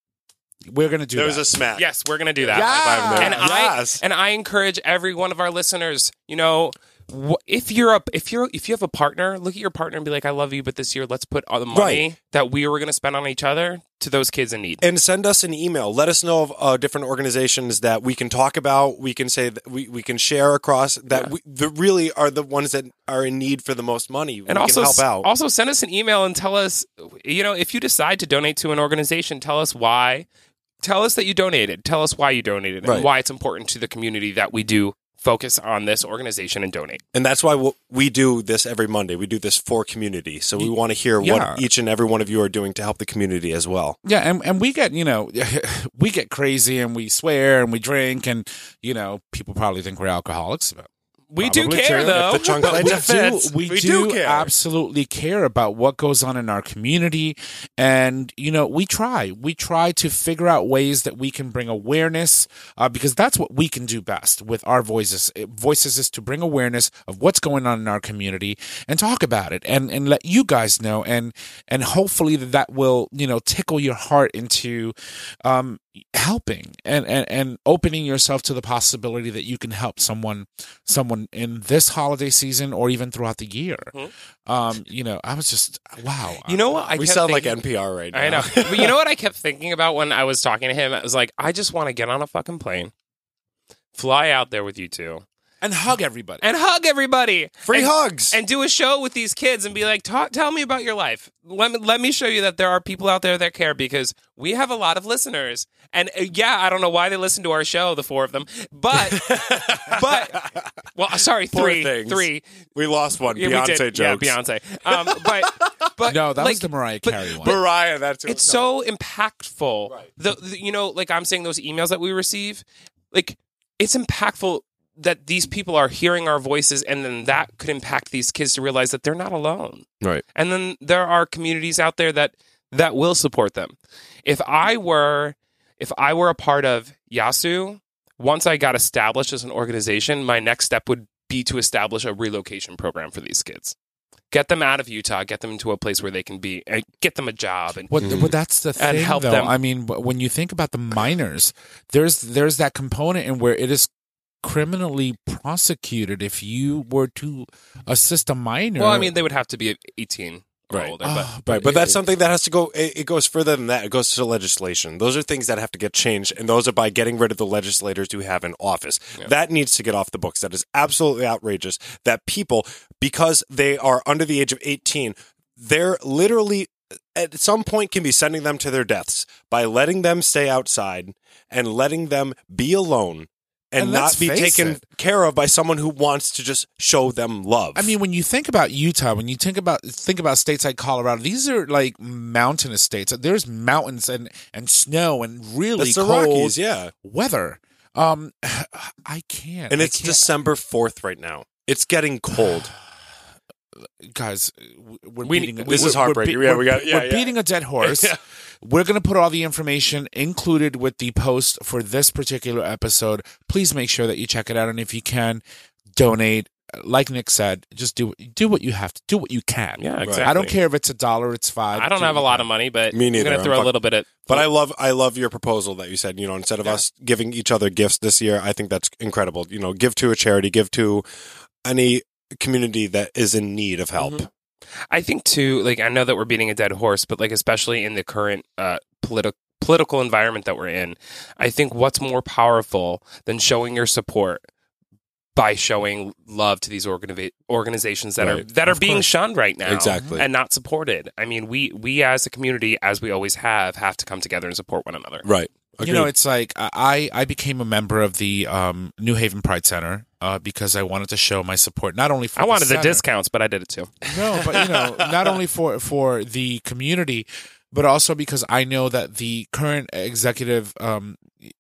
We're gonna do There was that. a smack. Yes, we're gonna do that. Yeah. And I Yes. and I encourage every one of our listeners, you know, wh- if you're a if you're if you have a partner, look at your partner and be like, I love you, but this year let's put all the money Right. that we were going to spend on each other to those kids in need. And send us an email. Let us know of uh, different organizations that we can talk about. We can say that we, we can share across that Yeah. we, that really are the ones that are in need for the most money. And we also, can help out. also send us an email and tell us, you know, if you decide to donate to an organization, tell us why. Tell us that you donated. Tell us why you donated Right. and why it's important to the community that we do focus on this organization and donate. And that's why w- we do this every Monday. We do this for community. So we want to hear Yeah. what each and every one of you are doing to help the community as well. Yeah, and, and we get, you know, we get crazy and we swear and we drink and, you know, people probably think we're alcoholics. But We do Probably care, true. though. If the chunk But plate we fits, do, we, we do, do care. absolutely care about what goes on in our community. And, you know, we try. We try to figure out ways that we can bring awareness uh, because that's what we can do best with our voices. It- Voices is to bring awareness of what's going on in our community and talk about it and, and let you guys know. And, and hopefully that, that will, you know, tickle your heart into um, helping and, and, and opening yourself to the possibility that you can help someone, someone in this holiday season or even throughout the year. Mm-hmm. Um, you know, I was just, wow. You know what? I we kept sound thinking- like N P R right now. I know. But you know what I kept thinking about when I was talking to him? I was like, I just want to get on a fucking plane, fly out there with you two, And hug everybody. and hug everybody. Free and, hugs. And do a show with these kids and be like, talk, tell me about your life. Let me, let me show you that there are people out there that care because we have a lot of listeners. And uh, yeah, I don't know why they listen to our show, the four of them. But, but, well, sorry, Poor three. things. Three. we lost one. Yeah, we Beyonce did. jokes. Yeah, Beyonce. Um, but, but no, that like, was the Mariah but- Carey one. Mariah, that's it's so impactful. The, the you know, like I'm saying, those emails that we receive, like it's impactful that these people are hearing our voices, and then that could impact these kids to realize that they're not alone. right. And then there are communities out there that that will support them. If I were, if I were a part of Yasu, once I got established as an organization, my next step would be to establish a relocation program for these kids. Get them out of Utah. Get them into a place where they can be. Uh, get them a job. And What, But that's the And thing, help though. them. I mean, when you think about the minors, there's there's that component in where it is criminally prosecuted if you were to assist a minor. well, I mean, they would have to be eighteen or Right. older. Ah, But Right, but it- that's it- something that has to go. It, it goes further than that. It goes to legislation. Those are things that have to get changed, and those are by getting rid of the legislators who have in office. That needs to get off the books. That is absolutely outrageous. That people, because they are under the age of eighteen, they're literally at some point can be sending them to their deaths by letting them stay outside and letting them be alone. And, And not let's be face taken it. care of by someone who wants to just show them love. I mean, when you think about Utah, when you think about think about states like Colorado, these are like mountainous states. There's mountains and, and snow and really that's the cold Rockies, yeah. weather. Um, I can't. And I it's can't. December fourth right now. It's getting cold. Guys, we're We- beating. this we're- is heartbreaking. We're, Yeah, we're- we got- yeah, we're yeah. beating a dead horse. Yeah. We're going to put all the information included with the post for this particular episode. Please make sure that you check it out, and if you can, donate. Like Nick said, just do do what you have to do. What you can. yeah, exactly. I don't care if it's a dollar, it's five. I don't do have a what lot you of money, but Me neither. I'm I'm going to throw a fuck- little bit at. But I love I love your proposal that you said, you know, instead of us giving each other gifts this year, I think that's incredible. You know, give to a charity, give to any community that is in need of help. Mhm. I think too, like I know that we're beating a dead horse, but like especially in the current uh, political political environment that we're in, I think what's more powerful than showing your support by showing love to these organi- organizations that are Right. that are Of being course. shunned right now, Exactly. and not supported. I mean, we we as a community, as we always have, have to come together and support one another. Right. You know, it's like I I became a member of the um, New Haven Pride Center uh, because I wanted to show my support not only for I wanted the center, discounts, but I did it too. no, but you know, not only for for the community, but also because I know that the current executive um,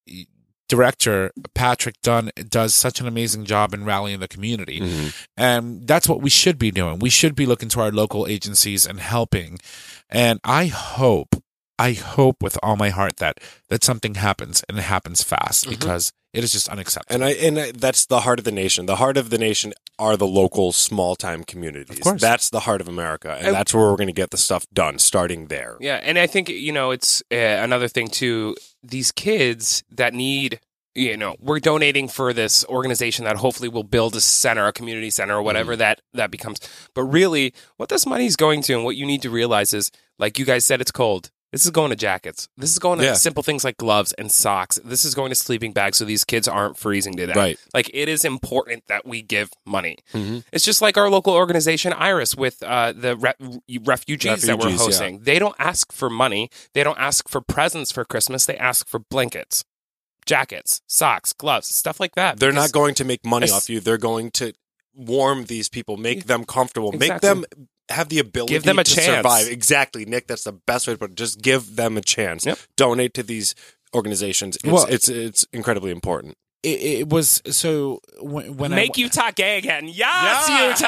director Patrick Dunn does such an amazing job in rallying the community, Mm-hmm. and that's what we should be doing. We should be looking to our local agencies and helping. And I hope, I hope with all my heart that that something happens and it happens fast because it is just unacceptable. And I and I, that's the heart of the nation. The heart of the nation are the local small time communities. Of course. That's the heart of America, and And- that's where we're going to get the stuff done. Starting there. Yeah, and I think you know it's uh, another thing too. These kids that need, you know, we're donating for this organization that hopefully will build a center, a community center, or whatever that that becomes. But really, what this money is going to, and what you need to realize is, like you guys said, it's cold. This is going to jackets. This is going to Yeah. simple things like gloves and socks. This is going to sleeping bags so these kids aren't freezing to death. Right. Like it is important that we give money. Mhm. It's just like our local organization, Iris, with uh, the re- refugees, that we're Refugees, yeah. hosting. They don't ask for money. They don't ask for presents for Christmas. They ask for blankets, jackets, socks, gloves, stuff like that. They're Because- not going to make money It's- off you. They're going to warm these people, make them comfortable, make Exactly. them have the ability Give them a to chance. survive. Exactly, Nick. That's the best way to put it. Just give them a chance. Yep. Donate to these organizations. It's, Well- it's it's incredibly important. it, it was so when, when Make I, Utah gay again. Yes,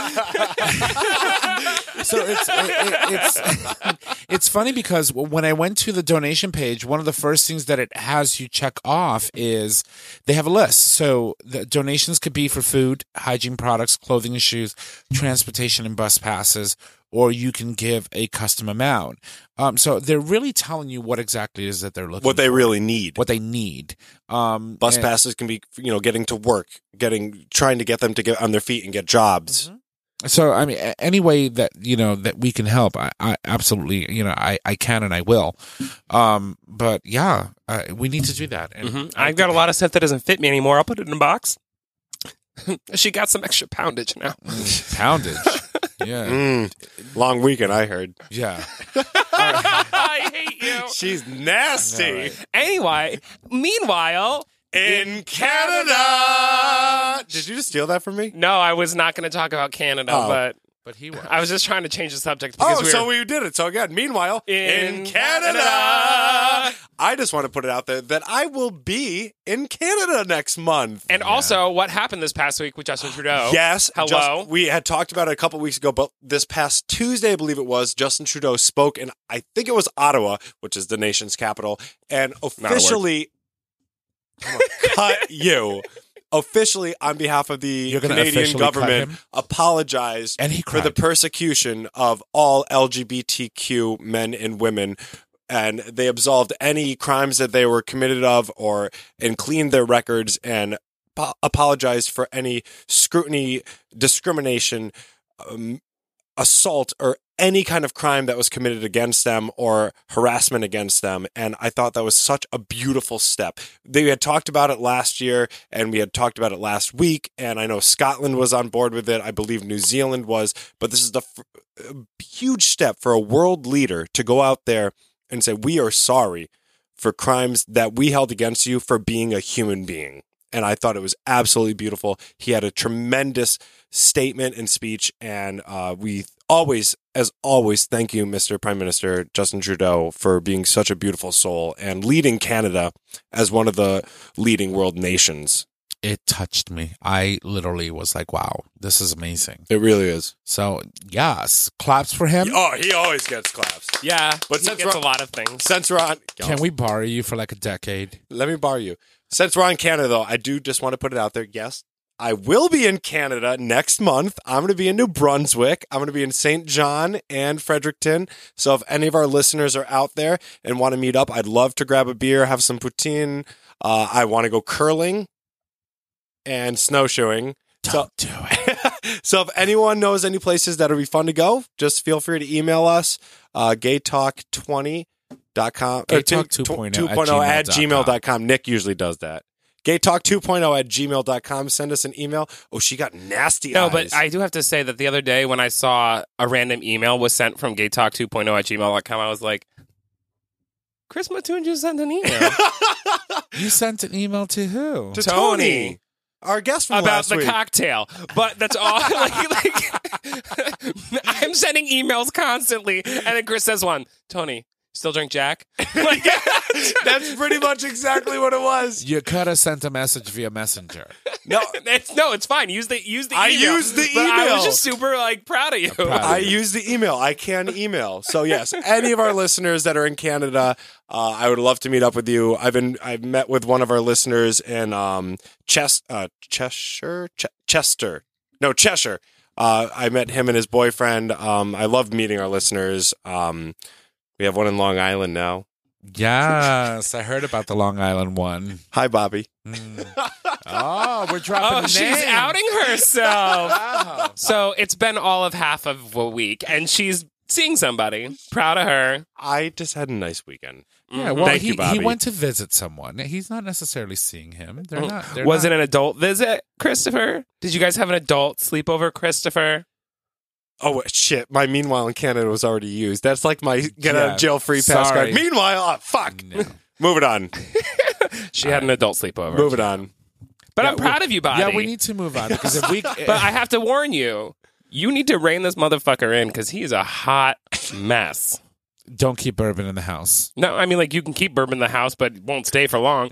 Utah. so it's it, it, it's it's funny because when I went to the donation page, one of the first things that it has you check off is they have a list. So the donations could be for food, hygiene products, clothing and shoes, transportation and bus passes, or you can give a custom amount. Um, so they're really telling you what exactly it is that they're looking What they for, really need. what they need. Um, Bus and- passes can be, you know, getting to work, getting trying to get them to get on their feet and get jobs. So I mean, a- any way that you know that we can help, I, I absolutely, you know, I, I can and I will. Um, but yeah, uh, we need to do that. And Mhm. I've got a lot of stuff that doesn't fit me anymore. I'll put it in a box. She got some extra poundage now. poundage. Yeah, Mm, long weekend, I heard. yeah. I hate you. She's nasty. All right. Anyway, meanwhile, In Canada. Did you just steal that from me? no, I was not going to talk about Canada, Oh. but But he was. I was just trying to change the subject because Oh, we so were, we did it. So again, meanwhile, In in, Canada, Canada. I just want to put it out there that I will be in Canada next month. and also what happened this past week with Justin Trudeau. Yes. Hello. Just- we had talked about it a couple weeks ago, but this past Tuesday, I believe it was, Justin Trudeau spoke in, I think it was Ottawa, which is the nation's capital, and a word. officially I'm gonna cut you. officially, on behalf of the You're gonna Canadian officially cut government, him? apologized And he for the cried. persecution of all L G B T Q men and women. And they absolved any crimes that they were committed of, or and cleaned their records, and po- apologized for any scrutiny, discrimination, um, assault, or any kind of crime that was committed against them or harassment against them. And I thought that was such a beautiful step. They had talked about it last year, and we had talked about it last week, and I know Scotland was on board with it. I believe New Zealand was, but this is the f- a huge step for a world leader to go out there and say, we are sorry for crimes that we held against you for being a human being. And I thought it was absolutely beautiful. He had a tremendous statement and speech, and uh, we always, as always, thank you, Mister Prime Minister Justin Trudeau, for being such a beautiful soul and leading Canada as one of the leading world nations. It touched me. I literally was like, wow, this is amazing. It really is. So, yes, claps for him. Oh, he always gets claps. Yeah, But he since gets a we're- lot of things. Since we're on, Can we borrow you for like a decade? let me borrow you. Since we're on Canada, though, I do just want to put it out there. Yes, I will be in Canada next month. I'm going to be in New Brunswick. I'm going to be in Saint John and Fredericton. So if any of our listeners are out there and want to meet up, I'd love to grab a beer, have some poutine. Uh, I want to go curling and snowshoeing. So, Don't do it. so if anyone knows any places that would be fun to go, just feel free to email us, uh, gay talk twenty dot com. gay talk two point oh at gmail dot com. Nick usually does that. gay talk two point oh at gmail dot com. Send us an email. Oh, she got nasty No, eyes. but I do have to say that the other day when I saw a random email was sent from gay talk two point oh at gmail dot com, I was like, Chris Mattoon just sent an email You sent an email to who? to Tony. Tony, our guest from about last the week. cocktail. But that's all. like, like, I'm sending emails constantly, and then Chris says one, Tony, still drink Jack? Like, That's pretty much exactly what it was. You could have sent a message via Messenger. No, it's, no, it's fine. Use the use the I email. used the But I was email. just super like proud of you. proud of I use the email. I can email. So yes, any of our listeners that are in Canada, uh, I would love to meet up with you. I've been I've met with one of our listeners in um Ches uh, Cheshire Ch- Chester no Cheshire. Uh, I met him and his boyfriend. Um, I love meeting our listeners. Um, we have one in Long Island now. Yes, I heard about the Long Island one. Hi, Bobby. Mm. Oh, we're dropping Oh, names. she's outing herself. Wow. So it's been all of half of a week, and she's seeing somebody. Proud of her. I just had a nice weekend. Yeah, well, Thank he, you, Bobby. he went to visit someone. He's not necessarily seeing him. They're not. They're Was not. it an adult visit, Christopher? Did you guys have an adult sleepover, Christopher? Oh shit! My meanwhile in Canada was already used. That's like my get out Yeah, of jail free pass sorry. card. Meanwhile, oh, fuck. No. Move it on. She had an adult sleepover. Move it on. But Yeah, I'm proud we- of you, Bobby. Yeah, we need to move on because if we. But I have to warn you, you need to rein this motherfucker in because he's a hot mess. Don't keep bourbon in the house. No, I mean, like, you can keep bourbon in the house, but it won't stay for long.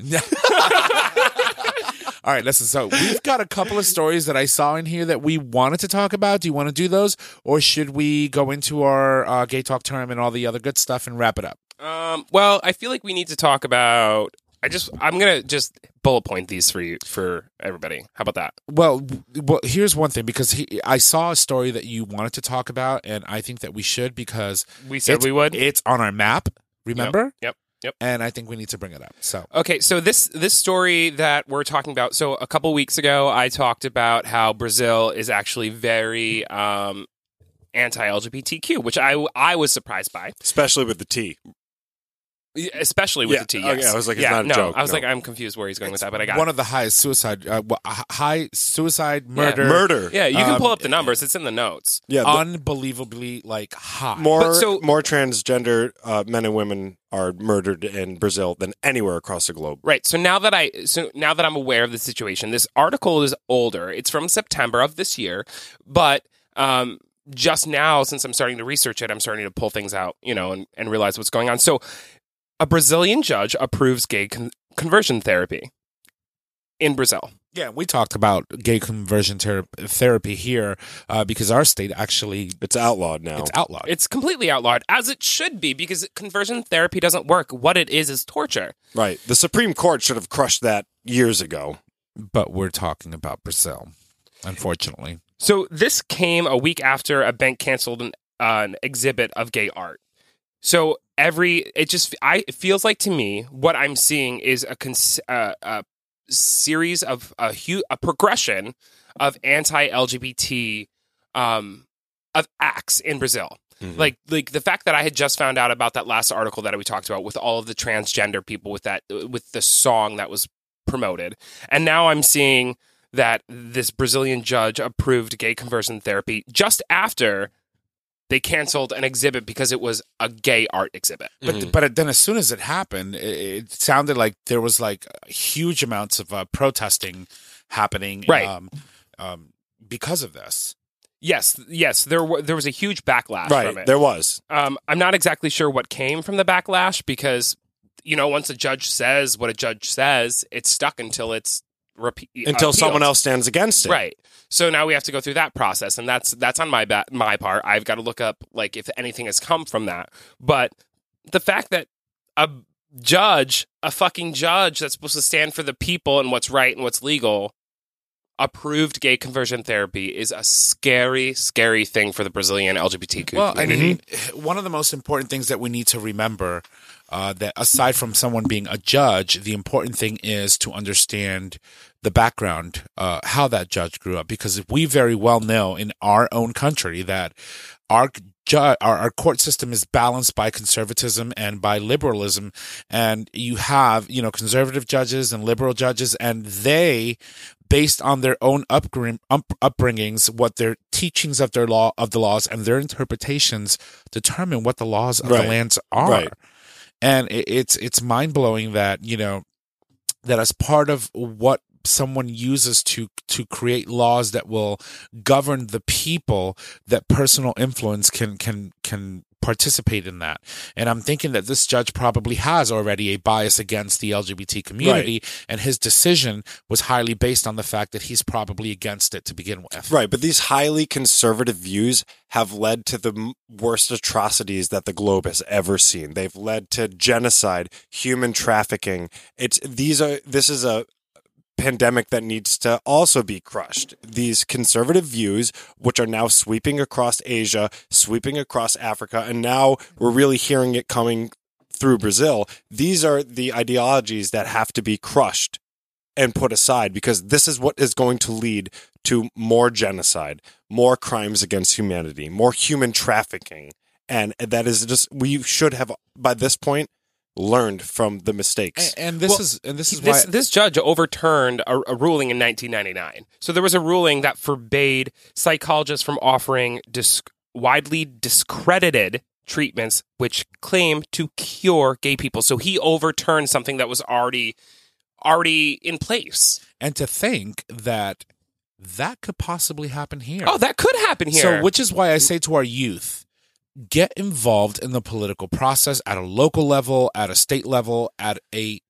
All right, listen. So we've got a couple of stories that I saw in here that we wanted to talk about. Do you want to do those, or should we go into our uh, gay talk term and all the other good stuff and wrap it up? Um, well, I feel like we need to talk about. I just, I'm gonna just bullet point these for you, for everybody. How about that? Well, w- well, here's one thing because he, I saw a story that you wanted to talk about, and I think that we should because We said it's- we would. It's on our map. Remember? Yep. Yep. And I think we need to bring it up. So Okay, so this this story that we're talking about. So a couple weeks ago, I talked about how Brazil is actually very um, anti-L G B T Q, which I I was surprised by, Especially with the T. especially with Yeah, the T. okay, Yes. I was like, it's yeah, not a no, joke, I was no. like, I'm confused where he's going with that, but I got one it. of the highest suicide, uh, wh- high suicide murder, Murder. Yeah, you can um, pull up the numbers. It's in the notes. Yeah. the- unbelievably like high. more But so- more transgender uh, men and women are murdered in Brazil than anywhere across the globe. Right. So now that I so now that I'm aware of the situation, this article is older. It's from September of this year, but um, just now, since I'm starting to research it, I'm starting to pull things out, you know, and, and realize what's going on. So, a Brazilian judge approves gay con- conversion therapy in Brazil. Yeah, we talked about gay conversion ter- therapy here uh, because our state actually It's outlawed now. it's outlawed. It's completely outlawed, as it should be, because conversion therapy doesn't work. What it is is torture. Right. The Supreme Court should have crushed that years ago. But we're talking about Brazil, unfortunately. So this came a week after a bank canceled an, uh, an exhibit of gay art. So every it just I it feels like to me what I'm seeing is a cons- uh, a series of a hu- a progression of anti-L G B T um, of acts in Brazil. Mm-hmm. Like like the fact that I had just found out about that last article that we talked about with all of the transgender people with that with the song that was promoted, and now I'm seeing that this Brazilian judge approved gay conversion therapy just after they canceled an exhibit because it was a gay art exhibit. But mm-hmm. but then as soon as it happened, it, it sounded like there was like huge amounts of uh, protesting happening, right? Um, um, because of this. Yes, yes, there w- there was a huge backlash right, from it. There was. Um, I'm not exactly sure what came from the backlash because, you know, once a judge says what a judge says, it's stuck until it's repeat until appealed. Someone else stands against it. Right. So now we have to go through that process, and that's that's on my ba- my part. I've got to look up like if anything has come from that. But the fact that a judge, a fucking judge that's supposed to stand for the people and what's right and what's legal, approved gay conversion therapy is a scary, scary thing for the Brazilian L G B T Q well, community. I mean, one of the most important things that we need to remember, uh, that aside from someone being a judge, the important thing is to understand the background, uh, how that judge grew up. Because we very well know in our own country that our Ju- our, our court system is balanced by conservatism and by liberalism, and you have, you know, conservative judges and liberal judges, and they, based on their own upbring, up, upbringings, what their teachings of their law of the laws and their interpretations determine what the laws of right. the lands are. Right. And it, it's it's mind blowing that, you know, that as part of what someone uses to to create laws that will govern the people, that personal influence can can can participate in that. And I'm thinking that this judge probably has already a bias against the L G B T community, right. and his decision was highly based on the fact that he's probably against it to begin with. Right, but these highly conservative views have led to the worst atrocities that the globe has ever seen. They've led to genocide, human trafficking. It's these are this is a pandemic that needs to also be crushed. These conservative views, which are now sweeping across Asia, sweeping across Africa, and now we're really hearing it coming through Brazil. These are the ideologies that have to be crushed and put aside, because this is what is going to lead to more genocide, more crimes against humanity, more human trafficking. And that is just, we should have, by this point, learned from the mistakes. And, and this well, is and this is this, why this judge overturned a, a ruling in nineteen ninety-nine. So there was a ruling that forbade psychologists from offering dis- widely discredited treatments which claim to cure gay people. So he overturned something that was already already in place. And to think that that could possibly happen here. Oh, that could happen here. So, which is why I say to our youth, get involved in the political process at a local level, at a state level, at a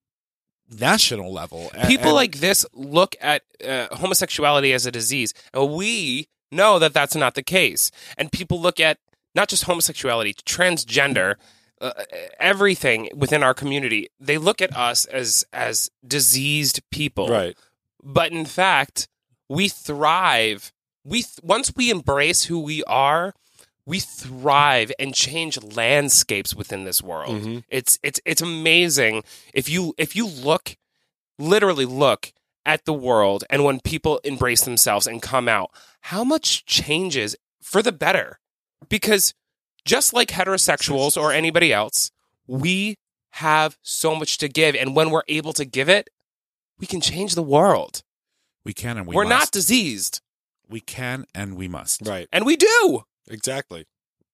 national level. People and, like this look at uh, homosexuality as a disease, and we know that that's not the case. And people look at not just homosexuality, transgender, uh, everything within our community. They look at us as as diseased people, right? But in fact, we thrive. We th- once we embrace who we are, we thrive and change landscapes within this world. Mm-hmm. It's it's it's amazing if you if you look, literally look at the world, and when people embrace themselves and come out, how much changes for the better. Because just like heterosexuals or anybody else, we have so much to give, and when we're able to give it, we can change the world. We can and we we're must. not diseased. We can and we must. Right, and we do. Exactly.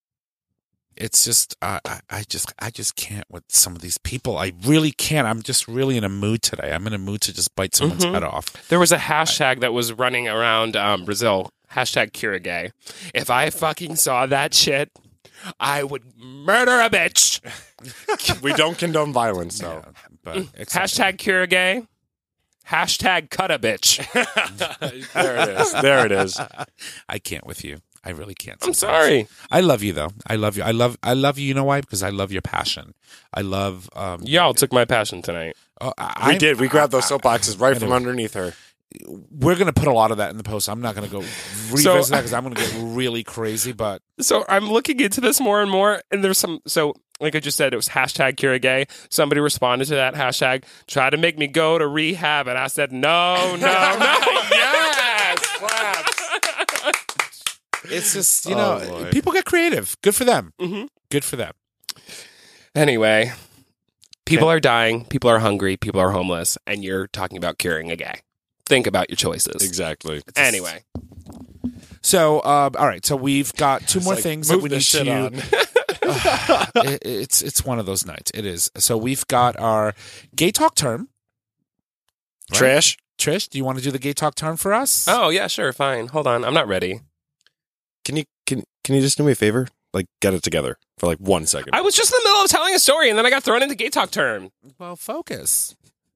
It's just, uh, I, I just, I just can't with some of these people. I really can't. I'm just really in a mood today. I'm in a mood to just bite someone's mm-hmm. head off. There was a hashtag I, that was running around um, Brazil. Hashtag cure gay. If I fucking saw that shit, I would murder a bitch. We don't condone violence, though. Yeah, but hashtag cure gay. Hashtag cut a bitch. There it is. There it is. I can't with you. I really can't. Sometimes. I'm sorry. I love you though. I love you. I love. I love you. You know why? Because I love your passion. I love. Um, Y'all took my passion tonight. Uh, We I'm- did. We grabbed those soapboxes right from Anyway. underneath her. We're going to put a lot of that in the post. I'm not going to go revisit So- that because I'm going to get really crazy. But So I'm looking into this more and more, and there's some. So, like I just said, it was hashtag cure a gay. Somebody responded to that hashtag, try to make me go to rehab, and I said, no, no, no, yes, claps. it's just, you Oh, know, boy. people get creative. Good for them. Mhm. Good for them. Anyway, people are dying, people are hungry, people are homeless, and you're talking about curing a gay. Think about your choices. Exactly. Anyway, So, uh, all right. So we've got two It's more like, things that move we the need shit to. on. it, it's it's one of those nights. It is. So we've got our gay talk term. Right? Trash. Trish, do you want to do the gay talk term for us? oh yeah, sure, fine. Hold on, I'm not ready. Can you can can you just do me a favor? Like, get it together for like one second. I was just in the middle of telling a story, and then I got thrown into gay talk term. Well, focus.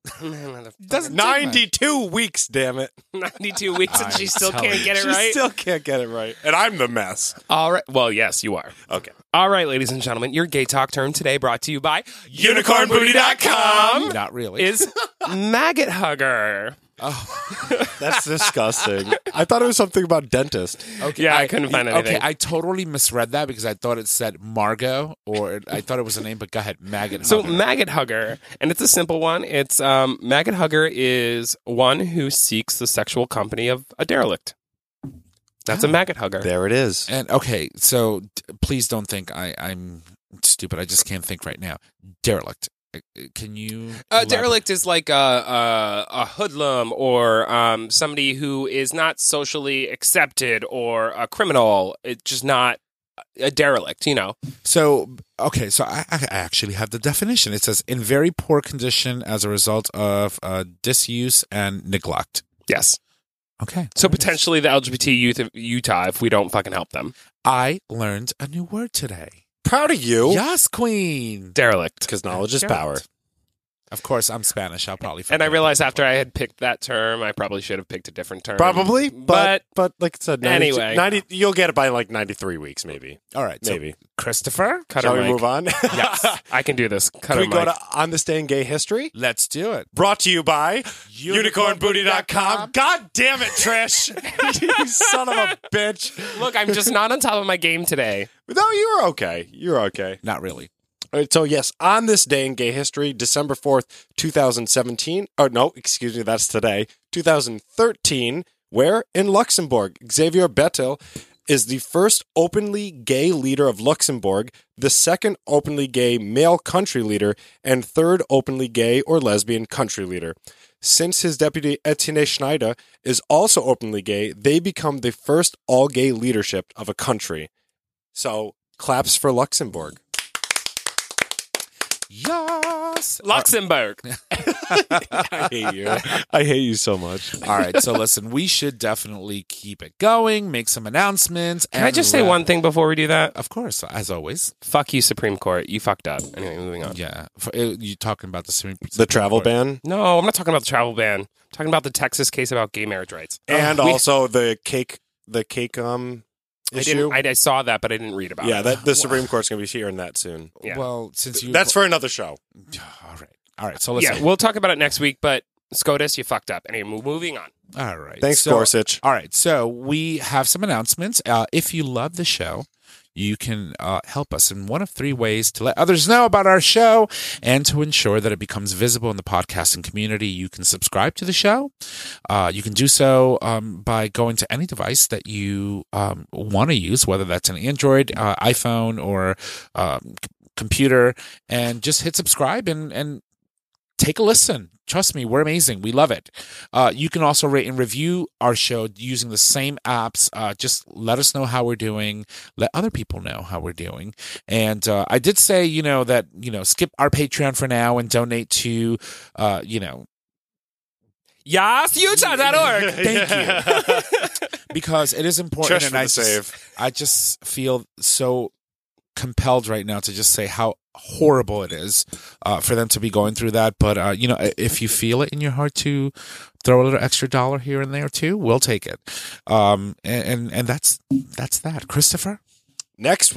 Doesn't take much. ninety-two weeks, damn it. ninety-two weeks, and I'm she still telling can't get it She right. still can't get it right. And I'm the mess. All right. Well, yes, you are. Okay. All right, ladies and gentlemen, your gay talk term today brought to you by unicorn booty dot com Not really. is maggot hugger. That's disgusting. I thought it was something about dentist. Okay, Yeah, I couldn't find anything. Okay, I totally misread that because I thought it said Margot, or I thought it was a name. But go ahead, maggot. So hugger. maggot hugger, and it's a simple one. It's um, maggot hugger is one who seeks the sexual company of a derelict. That's a maggot hugger. There it is. And okay, so d- please don't think I, I'm stupid. I just can't think right now. Derelict. Uh, Can you? Uh, elaborate? derelict is like a, a, a hoodlum or um, somebody who is not socially accepted or a criminal. It's just not a derelict, you know. So okay, so I, I actually have the definition. It says in very poor condition as a result of uh, disuse and neglect. Yes. Okay, So potentially the L G B T youth of Utah if we don't fucking help them. I learned a new word today. Proud of you. Yes, Queen. Derelict. Because knowledge is Derelict. power. Of course, I'm Spanish. I'll probably. And I forget. realized after I had picked that term, I probably should have picked a different term. Probably, but but like I said, ninety, Anyway. ninety. You'll get it by like ninety-three weeks, maybe. All right, so Maybe. Christopher. cut Shall her we mic. move on? Yes, I can do this. Cut Can her we go mic. to On This Day in Gay History? Let's do it. Brought to you by unicorn booty dot com. God damn it, Trish. You son of a bitch. Look, I'm just not on top of my game today. No, you were okay. You were okay. Not really. All right, so, yes, on this day in gay history, December fourth, twenty seventeen. Oh, no, excuse me, that's today. two thousand thirteen, where? In Luxembourg. Xavier Bettel is the first openly gay leader of Luxembourg, the second openly gay male country leader, and third openly gay or lesbian country leader. Since his deputy Etienne Schneider is also openly gay, they become the first all-gay leadership of a country. So, claps for Luxembourg. Yes. Luxembourg. I hate you. I hate you so much. All right. So listen, we should definitely keep it going, make some announcements. Can I just say one thing before we do that? Of course, as always. Fuck you, Supreme Court. You fucked up. Anyway, moving on. Yeah. For, uh, you talking about the Supreme The travel Court. ban, No, I'm not talking about the travel ban. I'm talking about the Texas case about gay marriage rights. and We- also the cake, the cake um I issue. didn't. I, I saw that, but I didn't read about yeah, it. that the Supreme Court's going to be hearing that soon. Yeah. Well, since you That's for another show. all right. All right. So listen. yeah, we'll talk about it next week. But SCOTUS, you fucked up. Anyway, mo- moving on. All right. Thanks, so, Gorsuch. All right. So we have some announcements. Uh, if you love the show, you can uh, help us in one of three ways to let others know about our show and to ensure that it becomes visible in the podcasting community. You can subscribe to the show. Uh, you can do so um, by going to any device that you um, want to use, whether that's an Android, uh, iPhone, or um, c- computer, and just hit subscribe and, and take a listen. Trust me, we're amazing. We love it. Uh, you can also rate and review our show using the same apps. Uh, just let us know how we're doing. Let other people know how we're doing. And uh, I did say, you know, that, you know, skip our Patreon for now and donate to, uh, you know, Yes, Utah dot org. thank you. Because it is important. Just and for I the just, save. I just feel so compelled right now to just say how horrible it is uh, for them to be going through that. But, uh, you know, if you feel it in your heart to throw a little extra dollar here and there too, we'll take it. Um, and, and, and that's, that's that. Christopher? Next week,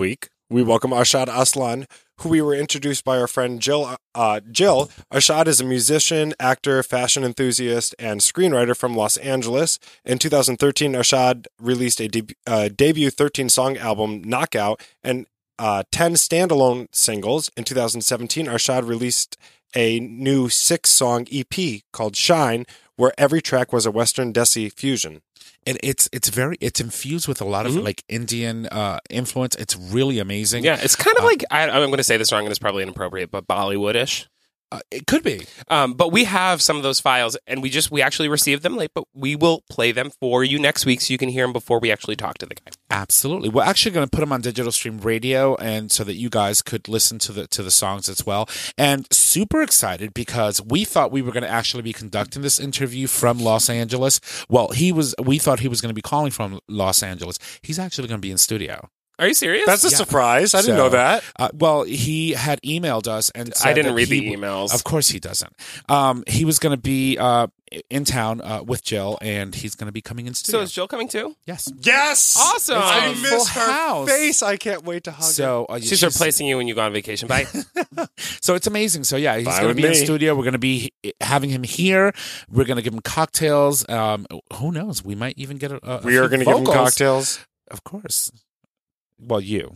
We welcome Arshad Aslan, who we were introduced by our friend Jill. Uh, Jill, Arshad is a musician, actor, fashion enthusiast, and screenwriter from Los Angeles. In two thousand thirteen, Arshad released a de- uh, debut thirteen-song album, Knockout, and uh, ten standalone singles. In two thousand seventeen, Arshad released a new six-song E P called Shine, where every track was a Western Desi fusion. It, it's it's very it's infused with a lot of Mhm. like Indian uh, influence. It's really amazing. Yeah, it's kind of Uh, like, I, I'm going to say this wrong and it's probably inappropriate, but Bollywoodish. Uh, it could be. Um, but we have some of those files, and we just we actually received them late, but we will play them for you next week so you can hear them before we actually talk to the guy. Absolutely. We're actually going to put them on Digital Stream Radio, and so that you guys could listen to the to the songs as well. And super excited because we thought we were going to actually be conducting this interview from Los Angeles. Well, he was. We thought he was going to be calling from Los Angeles. He's actually going to be in studio. Are you serious? That's a Yeah. surprise. I didn't So, know that. Uh, well, he had emailed us and said I didn't that read he- the emails. Of course, he doesn't. Um, he was going to be uh, in town uh, with Jill, and he's going to be coming in So studio. is Jill coming too? yes. Yes! Awesome. It's gonna I be miss full her house. face. I can't wait to hug her. So uh, She's, she's- replacing you when you go on vacation. Bye. So it's amazing. So yeah, he's Fine going to with be in me. studio. We're going to be having him here. We're going to give him cocktails. Um, who knows? We might even get a. a we are going to give him cocktails. Of course. Well, you.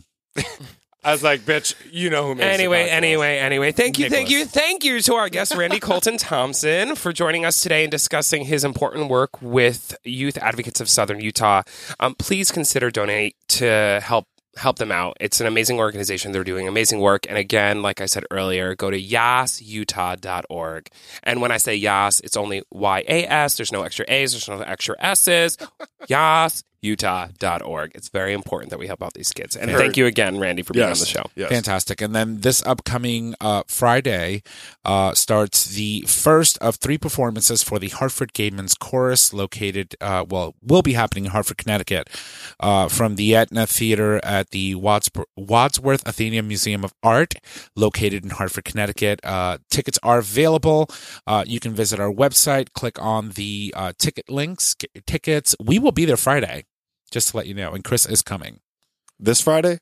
I was like, bitch, you know who makes the Anyway, cocktails. anyway, anyway. Thank you, thank you, Nicholas. thank you to our guest, Randy Colton Thompson, for joining us today and discussing his important work with Youth Advocates of Southern Utah. Um, please consider donate to help help them out. It's an amazing organization. They're doing amazing work. And again, like I said earlier, go to yas utah dot org. And when I say Yas, it's only Y A S. There's no extra A's. There's no extra S's. yas utah dot org. It's very important that we help out these kids. And Heard. thank you again, Randy, for being Yes. on the show. Yes. Fantastic. And then this upcoming uh, Friday uh, starts the first of three performances for the Hartford Gaymen's Chorus, located, uh, well, will be happening in Hartford, Connecticut, uh, from the Etna Theater at the Wads- Wadsworth Atheneum Museum of Art, located in Hartford, Connecticut. Uh, tickets are available. Uh, you can visit our website, click on the uh, ticket links, get your tickets. We will be there Friday, just to let you know. And Chris is coming. This Friday?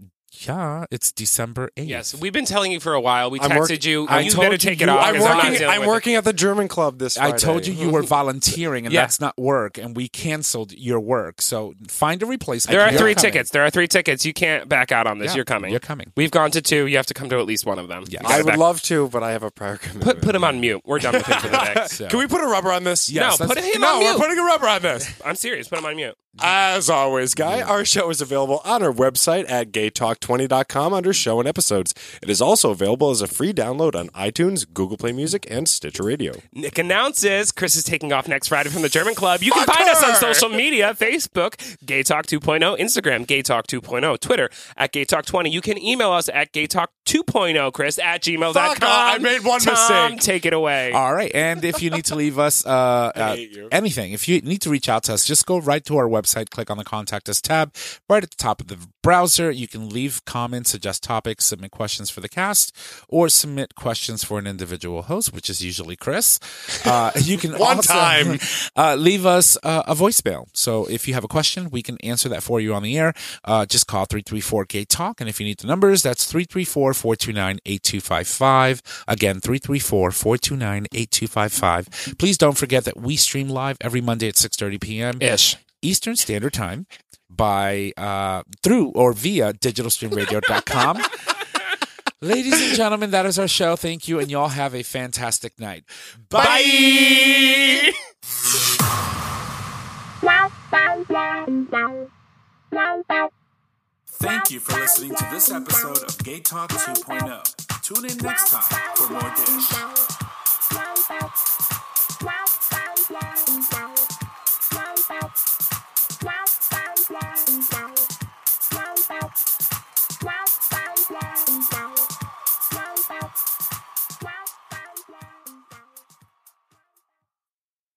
Yeah, it's December eighth. Yes, we've been telling you for a while. We I'm texted work- you. I you told better you take it you- off. I'm 'cause not working. dealing I'm with it. working at the German club this Friday. I told you you were volunteering, and Yeah. that's not work, and we canceled your work. So find a replacement. There are You're three coming. tickets. There are three tickets. You can't back out on this. Yeah, You're coming. You're coming. We've gone to two. You have to come to at least one of them. Yeah. You gotta I would back- love to, but I have a prior commitment. put put him on mute. We're done with him for the day. So- Can we put a rubber on this? Yes, no, put let's- him No, on we're mute. putting a rubber on this. I'm serious. Put him on mute. As always, Guy, our show is available on our website at gay talk twenty dot com under show and episodes. It is also available as a free download on iTunes, Google Play Music, and Stitcher Radio. Nick announces Chris is taking off next Friday from the German Club. You can Fuck find us on her! social media, Facebook, Gay Talk two point oh, Instagram, Gay Talk two point oh, Twitter, at Gay Talk twenty. You can email us at Gay Talk two point oh, Chris, at gmail dot com. Fuck off, I made one Tom, mistake. take it away. All right, and if you need to leave us uh, uh, hate you. anything, if you need to reach out to us, just go right to our website, click on the Contact Us tab, right at the top of the browser. You can leave comments, suggest topics, submit questions for the cast, or submit questions for an individual host, which is usually Chris. Uh, you can One also time. uh, leave us uh, a voicemail. So if you have a question, we can answer that for you on the air. Uh, just call three three four Gay Talk, and if you need the numbers, that's three three four, four two nine, eight two five five. Again, three three four, four two nine, eight two five five. Please don't forget that we stream live every Monday at six thirty p.m. Ish. Eastern Standard Time by uh, through or via digital stream radio dot com. Ladies and gentlemen, that is our show. Thank you, and y'all have a fantastic night. Bye. Thank you for listening to this episode of Gay Talk two point oh. Tune in next time for more dish.